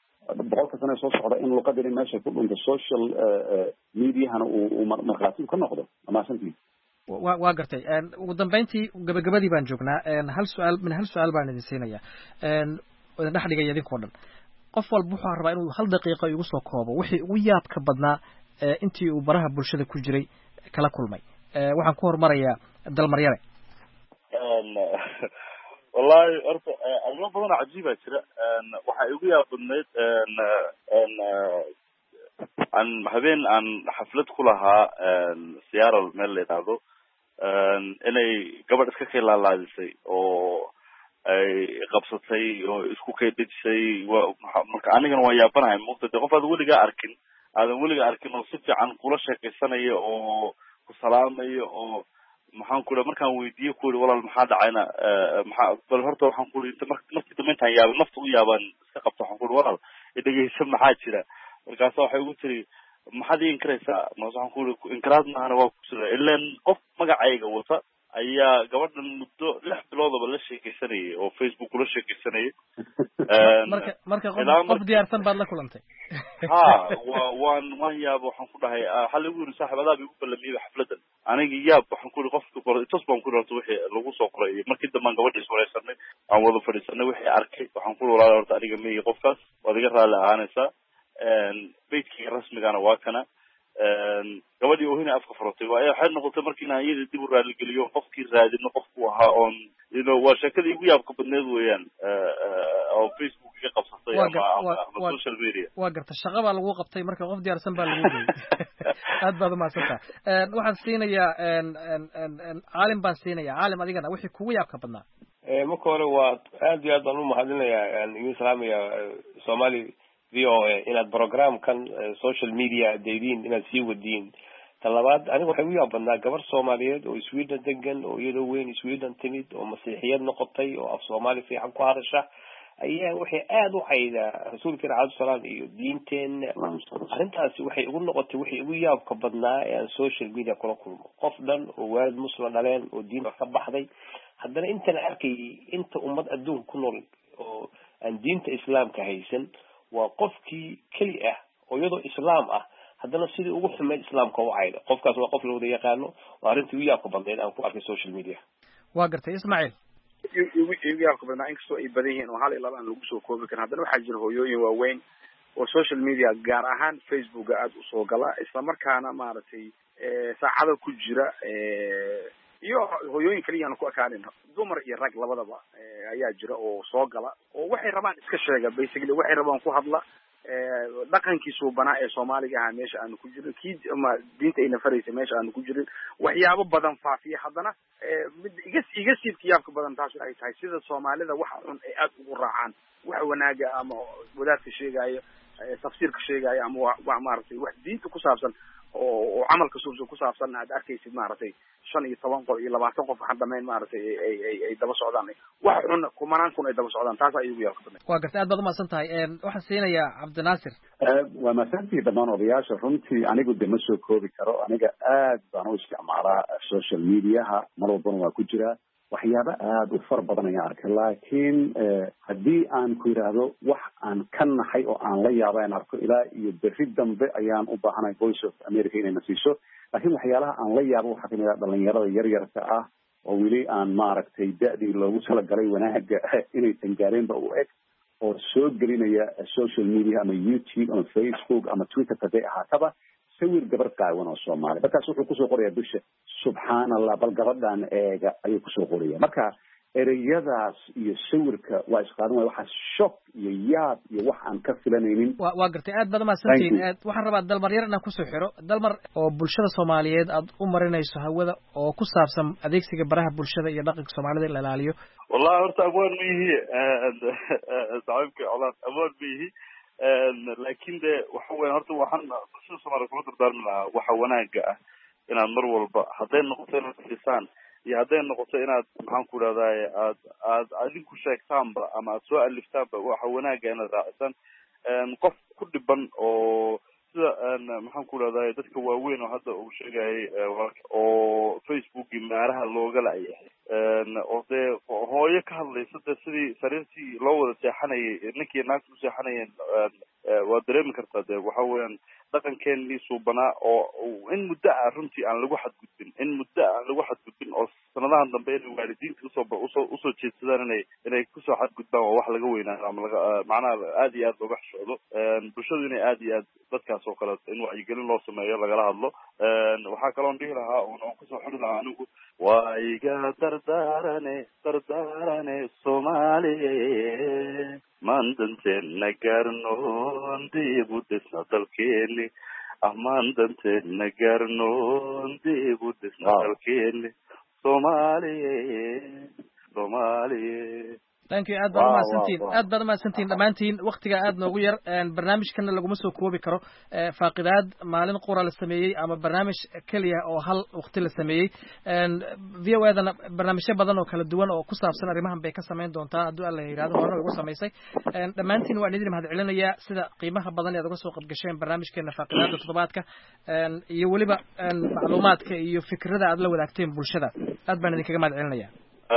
100 sano soo socda in luqadii meesha ku dhunto social mediahana uu marqaati ka noqdo. amaasantii waa gartay. ugu dambeyntii gabagabadii baan joognaa. hal su'aal baan idin siinaya oo dhex dhigay idinkoo dhan. qof walba wuxuu rabaa inuu 1 daqiiqo igu soo koobo wixii ugu yaabka badnaa intii uu baraha bulshada ku jiray kala kulmay. waxaan ku hormarayaa Dalmaryare. wallahi horta arrimo badan oo cajiib ah jira. waxaa igu yaab badnayd habeen aan xaflad ku lahaa Seattle meel la yiraahdo inay gabadh iska khilaalaadisay oo ay qabsatay oo isku kaydisay. marka anigana waan yaabanahay muuqda qof aad weligaa arkin oo si fiican kula sheekaysanayo oo ku salaamayo oo maxaan ku markaan weydiiyo ku walaal maxaa dhacayna bal horta waxaan ku markii dambe intaan yaabay nafta u yaabaan iska qabto waxaan ku walaal dhageysan maxaa jira markaasa waxay ugu tiri maxaad ii inkaraysaa waxaan ku iri inkiraad maahana waa kusida ilan qof magacayga wata ayaa gabadhan muddo 6 biloodaba la sheekaysanayay oo Facebook kula sheekaysanayay marka qof diyaarsan baad la kulantay ha waan yaab waxaan ku dhahay hal ugu yiri saaxiib adaa igu ballamiyay xafladan aniga yaab waxaan ku iri qofka qoray tos baan ku rabto wixii lagu soo qoray markii dambe gabadha iswareysanay aan wada fadhiisanay wixii arkay waxaan ku walaal horta aniga meeyay qofkaas waad iga raali ahaanaysaa beedkii rasmigana waa kana gabadhii oo hina afka furtay waxay noqotay markii aan iyada dib u raali geliyo qofkii raadino qofku ahaa on waa sheekadii ugu yaabka badneed weeyaan oo Facebook ka qabsatay ama social media waa garta shaqo baa lagu qabtay marka qof diyaarsan baa lagu geeyay aad baad mahadsantahay waxaan siinayaa caalim baan siinayaa caalim adigana wixii kugu yaabka badnaa marka hore waa aad iyo aad baan u mahadinayaa idin salaamaya Somali VOA inaad programkan social media deydin inaad sii wadiin talabaad aniga waxay u yaabadnaa gabar Soomaaliyeed oo Sweden degan oo iyadoo weyn Sweden timid oo masiixiyad noqotay oo af Soomaali fiican ku hadasha ayaa waxay aad u haydaa rasuulka Rasuul salaam iyo diinteen arintaasi waxay ugu noqotay waxay ugu yaabka badnaa ee social media kula kulmo qof dhan oo waalid muslim dhaleen oo diinta ka baxday haddana inta arkay inta ummad adduun ku nool oo aan diinta islaamka haysan waa qofkii kali ah oo iyadoo islaam ah haddana sidii ugu xumeed islaamka u cayda qofkaas waa qof la wada yaqaano waa arrintii ugu yaabka badneed aan ku arkay social media waa gartay Ismaaciil igu yaabka badnaa inkastoo ay badan yihiin oo hal iyo laba aan lagu soo koobi karin haddana waxaa jira hooyooyin waaweyn oo social media gaar ahaan Facebook aad u soo gala isla markaana maaragtay saacada ku jira iyo hooyooyin kaliya aan ku akaanin dumar iyo rag labadaba ayaa jira oo soo gala oo waxay rabaan iska sheega basically waxay rabaan ku hadla dhaqankiisu banaa ee Soomaaliga ah meesha aan ku jirin kii ama diinta ay nafaraysa meesha aan ku jirin waxyaabo badan faafiya haddana mid iga siibkiyaabka badan taas ay tahay sida Soomaalida waxa xun ay aad ugu raacaan wax wanaaga ama wadaadka sheegaya tafsiirka sheegaya ama wax maartay wax diinta ku saabsan oo camalka suubsan ku saabsan aad arkaysid maartay 15 qof iyo 20 qof waxaan dhameyn maartay ay daba socdaan wax xun kumanaan kun ay daba socdaan taas ay ugu yaabka waa gartay aad baad u mahadsantahay waxaan siinayaa Cabdinaasir waa mahadsantii dhammaan odayaasha runtii anigu de ma soo koobi karo aniga aad baan u isticmaalaa social mediaha mar walbana waa ku jiraa waxyaabo aad u far badan ayaan arkay laakiin haddii aan ku yidhaahdo wax aan ka naxay oo aan la yaaba aan arko ilaa iyo berri dambe ayaan u baahanahay Voice of America inay na siiso laakiin waxyaalaha aan la yaabo waxaa kamid ah dhalinyarada yaryarka ah oo weli aan maaragtay da'dii loogu talagalay wanaaga inaysan gaareenba u eg oo soo gelinaya social media ama YouTube ama Facebook ama Twitter haday ahaataba sawir gabar qaawan oo Soomaali markaas wuxuu kusoo qorayaa bisha subhanallah bal gabadhan eega ayuu kusoo qoraya marka ereyadaas iyo sawirka waa isqaadan waxa shock iyo yaab iyo wax aan ka filanaynin waa gartay aad baad mahadsantiin waxaan rabaa dalmar yar inaan kusoo xiro dalmar oo bulshada Soomaaliyeed aad u marinayso hawada oo ku saabsan adeegsiga baraha bulshada iyo dhaqanka Soomaalida la ilaaliyo wallahi horta awood mihi saaxiibka colaad awood mihi laakiin de waxa weyn horta waxaan bulshada Soomaaliyeed ku dardaarmi lahaa waxa wanaaga ah inaad mar walba hadday noqoto inaad xisaan iyo hadday noqoto inaad maxaan ku raadaay aad adinku sheegtaanba ama aad soo aliftaanba waxa wanaaga inaad raacisaan qof ku dhiban oo sida maxaan ku raadaay dadka waaweyn oo hadda uu sheegayay oo Facebook meeraha looga laayay oo de hooyo ka hadlaysa sidii sariirtii loo wada seexanayay ninkii naagtu seexanayeen waa dareemi kartaa de waxa weeyaan dhaqankeenii suubanaa oo in muddo ah runtii aan lagu xadgudbin oo sanadahan dambe inay waalidiinta usoo jeedsadaan inay kusoo xadgudbaan waa wax laga weynaayo ama macnaha aad iyo aad looga xishoodo bulshadu inay aad iyo aad dadkaas oo kale in wacyigelin loo sameeyo lagala hadlo waxaa kaloon dhihi lahaa oon kusoo xuri lahaa anigu waa iga dardaarane Soomaaliye maan danteena gaarnoon dib u dhisna dalkeeni amaan danteena gaarnoon dib u dhisna dalkeeni Soomaaliye thank you aad baad umahadsantiin dhammaantiin waqtiga aad noogu yar barnaamijkana laguma soo koobi karo faaqidaad maalin qura la sameeyey ama barnaamij keliya oo hal waqti la sameeyey VOA-dana barnaamijyo badan oo kala duwan oo ku saabsan arrimahan bay ka samayn doontaa hadduu alla yidhahdo horena ugu samaysay dhammaantiin waan idin mahad celinayaa sida qiimaha badan ee aad uga soo qaybgasheen barnaamijkeena faaqidaada toddobaadka iyo weliba macluumaadka iyo fikrada aad la wadaagteen bulshada aad baan idinkaga mahad celinayaa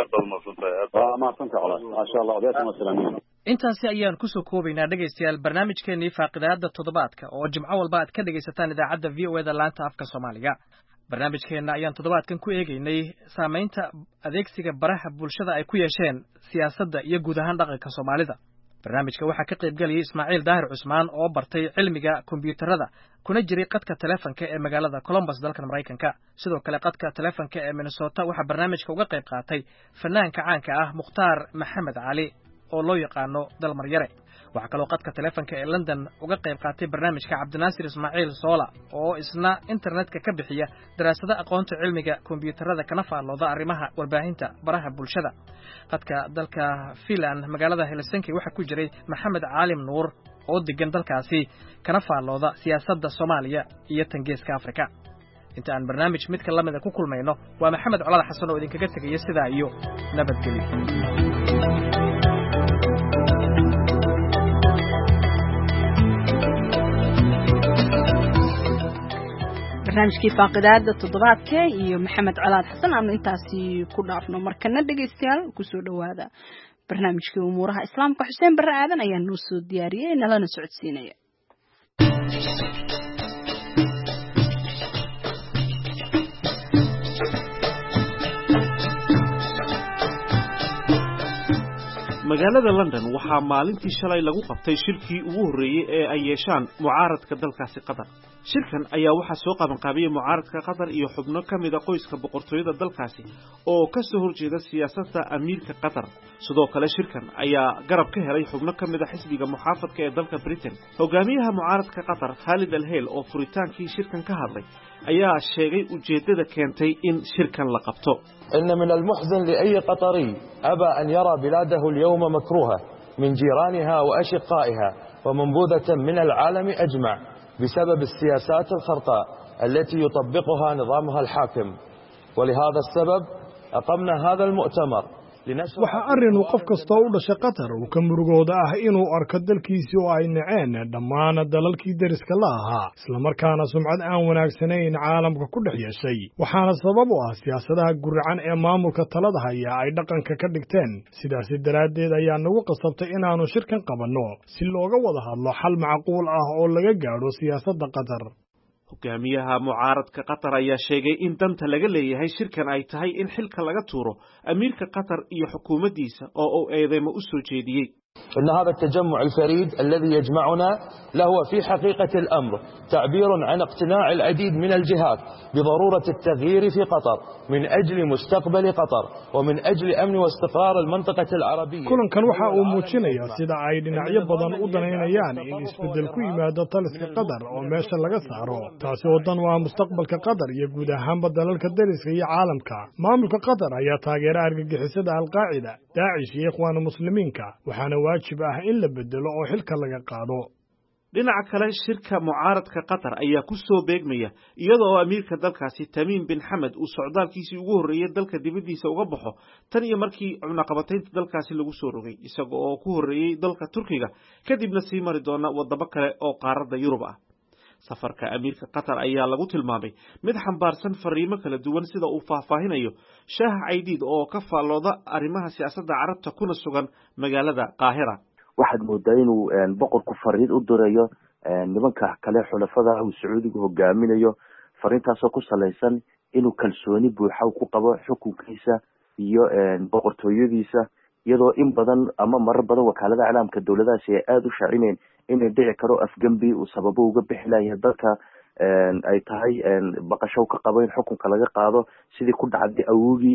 intaasi ayaan kusoo koobaynaa dhegaystayaal barnaamijkeenii faaqidaada toddobaadka oo jimco walba aad ka dhegaysataan idaacadda VOA-da laanta afka Soomaaliga barnaamijkeena ayaan toddobaadkan ku eegaynay saamaynta adeegsiga baraha bulshada ay ku yeesheen siyaasadda iyo guud ahaan dhaqanka Soomaalida barnaamijka waxaa ka qayb galiyay Ismaaciil Daahir Cusmaan oo bartay cilmiga kombiyuutarada kuna jiray qadka telefoonka ee magaalada Columbus dalka Mareykanka sidoo kale qadka telefoonka ee Minnesota waxa barnaamijka uga qayb qaatay fanaanka caanka ah Mukhtaar Maxamed Cali oo loo yaqaano Dalmar Yare waxa kale oo qadka telefoonka ee London uga qayb qaatay barnaamijka Cabdinaasir Ismaaciil Soola oo isna internetka ka bixiya daraasada aqoonta cilmiga kombiyuutarada kana faalooda arrimaha warbaahinta baraha bulshada qadka dalka Finland magaalada Helsinki waxa ku jiray Maxamed Caalim Nuur oo degan dalkaasi kana faalooda siyaasadda Soomaaliya iyo Tangeeska Afrika inta aan barnaamij mid ka lamid ah ku kulmayno waa Maxamed Colaad Xasan oo idinkaga tagay sidaa iyo nabadgelyo barnaamijkii faaqidaada toddobaadka iyo Maxamed Colaad Xasan aanu intaasi ku dhaafno markana dhageystayaal ku soo dhawaada barnaamijkii umuuraha islaamka Xuseen Barre Aadan ayaa noo soo diyaariyay nalana socodsiinaya magaalada London waxaa maalintii shalay lagu qabtay shirkii ugu horeeyay ee ay yeeshaan mucaaradka dalkaasi Qatar shirkan ayaa waxaa soo qaban qaabiyay mucaaradka Qatar iyo xubno kamid ah qoyska boqortooyada dalkaasi oo ka soo horjeeda siyaasadda amiirka Qatar sidoo kale shirkan ayaa garab ka helay xubno kamid ah xisbiga muxaafadka ee dalka Britain hogaamiyaha mucaaradka Qatar Khalid Al-Hayl oo furitaankii shirkan ka hadlay ayaa sheegay ujeedada keentay in shirkan la qabto إن من المحزن لأي قطري أبى أن يرى بلاده اليوم مكروهة من جيرانها وأشقائها ومنبوذة من العالم أجمع بسبب السياسات الخرقاء التي يطبقها نظامها الحاكم ولهذا السبب أقمنا هذا المؤتمر waxaa arrin uu qof kasta u dhashay Qatar uu ka murugooda ah inuu arko dalkiisa oo ay naceen dhammaan dalalkii dariska la ahaa isla markaana sumcad aan wanaagsanayn caalamka ku dhex yeeshay waxaana sabab u ah siyaasadaha gurracan ee maamulka talada haya ay dhaqanka ka dhigteen sidaas daraadeed ayaa nagu qasabtay inaanu shirkan qabanno si looga wada hadlo xal macquul ah oo laga gaadho siyaasadda Qatar hogaamiyaha mucaaradka Qatar ayaa sheegay in danta laga leeyahay shirkan ay tahay in xilka laga tuuro amiirka Qatar iyo xukuumaddiisa oo uu eedeymo u soo jeediyay إن هذا التجمع الفريد الذي يجمعنا له في حقيقة الأمر تعبير عن اقتناع العديد من الجهات بضرورة التغيير في قطر من أجل مستقبل قطر ومن أجل أمن واستقرار المنطقة العربية كلن كان waxa uu muujinaya sida ay dhinacyo badan u daneynayaan in isbedel ku yimaado taliska Qatar oo meesha laga saaro taasi oo dan waa mustaqbalka Qatar iyo guud ahaan dalalka dariska iyo caalamka maamulka Qatar ayaa taageera argagixisada Al-Qaacida Daesh iyo Ikhwan Muslimiinka waxaana waajib ah in la bedelo oo xilka laga qaado dhinaca kale shirka mucaaradka Qatar ayaa ku soo beegmaya iyadoo amiirka dalkaasi Tamim bin Hamad uu socdaalkiisii ugu horeeyay dalka dibadiisa uga baxo tan iyo markii cunaqabataynta dalkaasi lagu soo rogay isagoo oo ku horeeyay dalka Turkiga kadibna sii mari doona wadamo kale oo qaaradda Yurub ah safarka amiirka Qatar ayaa lagu tilmaamay mid xambaarsan fariimo kala duwan sida uu faahfaahinayo Shaah Caydiid oo ka faalooda arrimaha siyaasadda Carabta kuna sugan magaalada Qaahira waxaad moodaa inuu boqorku fariid u dirayo nimanka kale xulafada uu Sacuudiga hogaaminayo fariintaas oo ku saleysan inuu kalsooni buuxa ku qabo xukunkiisa iyo boqortooyadiisa iyadoo in badan ama marar badan wakaalada caalamka dawladahaasi ay aad u shaacineen inay dhici karo afgambi uu sababo uga bixi lahayd dalka ay tahay baqasho ka qabo in xukunka laga qaado sidii ku dhacday awogii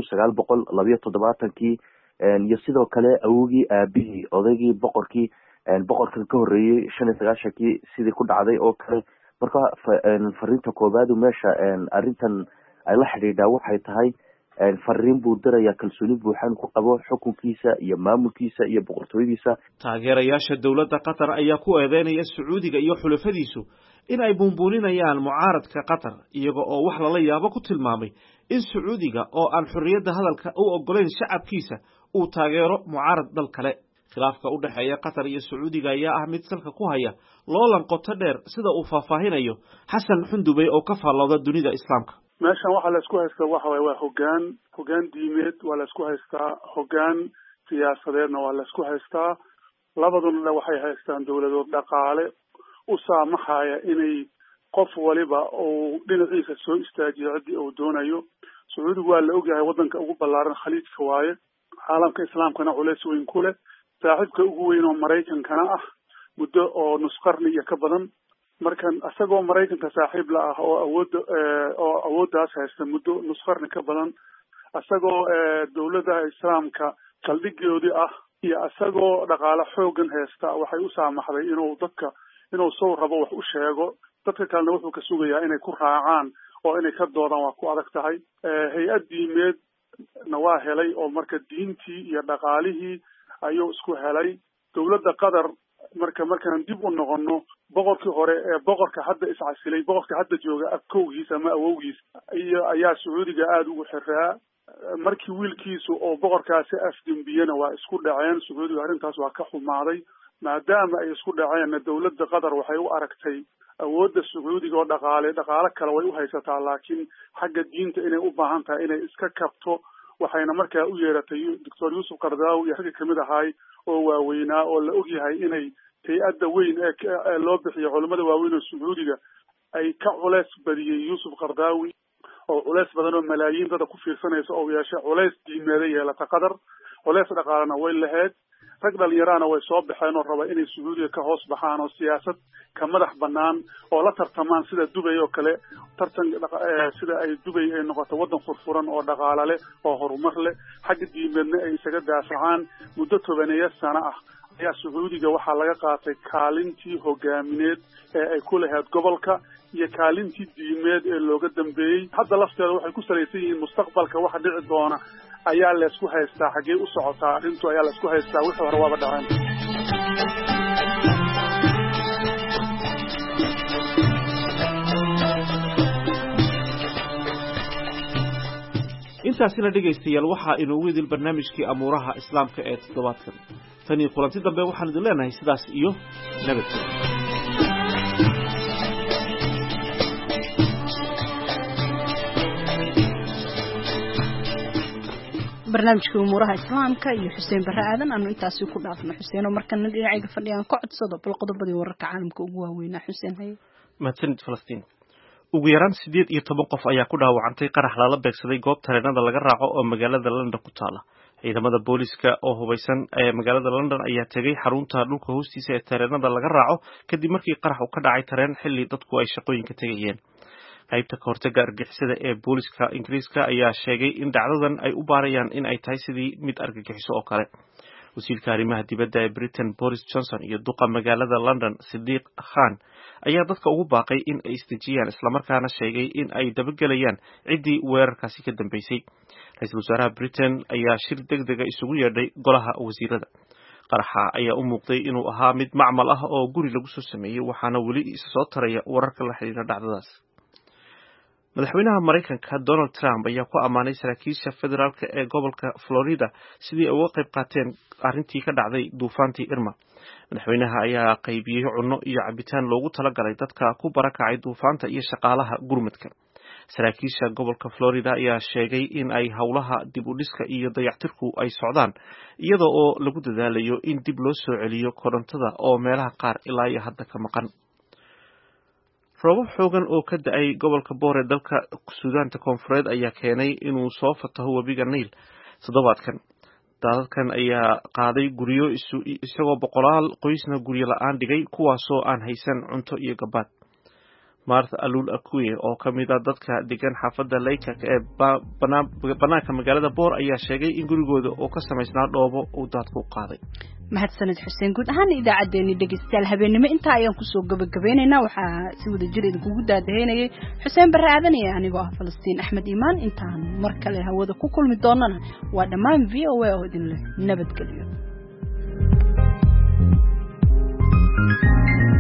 1972 iyo sidoo kale awogii aabihii odaygii boqorkan ka horeeyay 95kii sidii ku dhacday oo kale marka fariinta koobaad meesha arrintan ay la xidhiidhaa waxay tahay fariin buu dirayaa kalsooni buuxan ku qabo xukunkiisa iyo maamulkiisa iyo boqortooyadiisa. taageerayaasha dowladda qatar ayaa ku eedeynaya sacuudiga iyo xulafadiisu in ay buunbuuninayaan mucaaradka qatar iyaga oo wax lala yaabo ku tilmaamay in sacuudiga oo aan xorriyadda hadalka u ogolayn shacabkiisa uu taageero mucaarad dal kale. khilaafka u dhexeeya qatar iyo sacuudiga ayaa ah mid salka ku haya loolan qoto dheer sida uu faahfaahinayo xasan xundubey oo ka faallooda dunida islaamka. meeshan waxaa la isku haystaa waxa waaye waa hoggaan diimeed waa la isku haystaa, hoggaan siyaasadeedna waa la isku haystaa. labaduna waxay haystaan dowladood dhaqaale u saamaxaya inay qof waliba uu dhinaciisa soo istaajiyo ciddii uu doonayo. sacuudigu waa la ogyahay waddanka ugu ballaaran khaliijka waaye, caalamka islaamkana culays weyn ku leh, saaxiibka ugu weyn oo maraykankana ah muddo oo nus qarni iyo ka badan. markan isagoo maraykanka saaxiib la ah oo awooddaas haysta muddo nus qarni ka badan, isagoo dowladaha islaamka saldhigoodii ah iyo isagoo dhaqaale xoogan haysta, waxay u saamaxday inuu sow rabo wax u sheego. dadka kalena wuxuu ka sugayaa inay ku raacaan oo inay ka doodaan waa ku adag tahay. hay-ad diimeedna waa helay oo marka diintii iyo dhaqaalihii ayuu isku helay. dowladda qatar markaan dib u noqono boqorkii hore ee boqorka hadda iscasilay, boqorka hadda jooga abkowgiis ama awowgiis ayaa sacuudiga aada ugu xiraa. markii wiilkiisu oo boqorkaasi afdembiyena waa isku dhaceen. sacuudiga arrintaas waa ka xumaaday. maadaama ay isku dhaceenna dowladda qatar waxay u aragtay awoodda sacuudiga oo dhaqaale kale way u haysataa, laakiin xagga diinta inay u baahan tahay inay iska kabto. waxayna markaa u yeeratay doctor yuusuf qardaawi iyo ragga kamid ahaay oo waaweynaa oo la ogyahay inay hay-adda weyn ee loo bixiyo culimmada waaweyn oo sacuudiga ay ka culeys badiyey yuusuf qardaawi oo culeys badan oo malaayiin dada ku fiirsanaysa oo yeeshay culeys diimeeda yeelata qatar. culeys dhaqaalena way lahayd. rag dhalinyarana way soo baxeen oo raba inay sacuudiga ka hoos baxaan oo siyaasad ka madax banaan oo la tartamaan sida Dubai oo kale. sida ay Dubai ay noqoto waddan furfuran oo dhaqaale leh oo horumar leh, xagga diimeedna ay isaga daafacaan. muddo 10 sano ah ayaa sacuudiga waxaa laga qaatay kaalintii hogaamineed ee ay ku lahayd gobolka iyo kaalintii diimeed ee looga dambeeyey. hadda lafteeda waxay ku salaysan yihiin mustaqbalka waxa dhici doona ayaa la isku haystaa, xagee u socotaa arrintu ayaa la isku haystaa. wixii hore waaba dhaceen. intaasina dhegaystayaal waxaa inoogu idil barnaamijkii amuuraha islaamka ee toddobaadkan. tan iyo kulanti dambe waxaan idin leenahay sidaas iyo nabadgelyo. barnaamijka umuuraha islaamka iyo xuseen barre aadan aanu intaasi ku dhaafno. xuseen oo markana dhinacayga fadhiyaan ka codsado bal qodobadii wararka caalamka ugu waaweynaa. xuseen haye. mahadsanid Falastiin. ugu yaraan 18 qof ayaa ku dhaawacantay qarax lala beegsaday goob tareenada laga raaco oo magaalada London ku taala. ciidamada booliska oo hubeysan ee magaalada London ayaa tagay xarunta dhulka hoostiisa ee tareenada laga raaco kadib markii qarax uu ka dhacay tareen xilli dadku ay shaqooyinka tagayeen. qaybta ka hortagga argagixisada ee booliska Ingiriiska ayaa sheegay in dhacdadan ay u baarayaan in ay tahay sidii mid argagixiso oo kale. wasiirka arrimaha dibadda ee Britain Boris Johnson iyo duqa magaalada London Sadiq Khan ayaa dadka ugu baaqay in ay isdejiyaan islamarkaana sheegay in ay dabagelayaan ciddii weerarkaasi ka dambeysay. ra-iisul wasaaraha Britain ayaa shir degdega isugu yeedhay golaha wasiirada. qaraxa ayaa u muuqday inuu ahaa mid macmal ah oo guri lagu soo sameeyey, waxaana weli isa soo taraya wararka la xiriira dhacdadaas. madaxweynaha Mareykanka Donald Trump ayaa ku amaanay saraakiisha federaalka ee gobolka Florida sidii ay uga qayb qaateen arrintii ka dhacday duufaantii Irma. madaxweynaha ayaa qaybiyey cunno iyo cabitaan loogu talagalay dadka ku barakacay duufaanta iyo shaqaalaha gurmadka. saraakiisha gobolka Florida ayaa sheegay in ay howlaha dib u dhiska iyo dayactirku ay socdaan iyada oo lagu dadaalayo in dib loo soo celiyo korontada oo meelaha qaar ilaa iyo hadda ka maqan. roobab xoogan oo ka da'ay gobolka Boore dalka Suudaanta Koonfureed ayaa keenay inuu soo fataho webiga Niil toddobaadkan. daadadkan ayaa qaaday guryo isagoo boqolaal qoysna guryo la'aan dhigay kuwaasoo aan haysan cunto iyo gabaad. Martha Alul Akuye oo ka mid ah dadka degan xaafadda Leyka ee banaanka magaalada Boor ayaa sheegay in gurigooda oo ka samaysnaa dhoobo uu daadku qaaday. mahadsanid xuseen guud ahaan idaacadeeni dhegeystayaal habeenimo inta ayaan kusoo gabagabaynaynaa waxaa si wada jir idinkugu daadaheynayay xuseen barre aadan iyo anigoo ah Falastiin Axmed Iimaan intaan mar kale hawada ku kulmi doonana waa dhammaan VOA oo idin leh nabadgelyo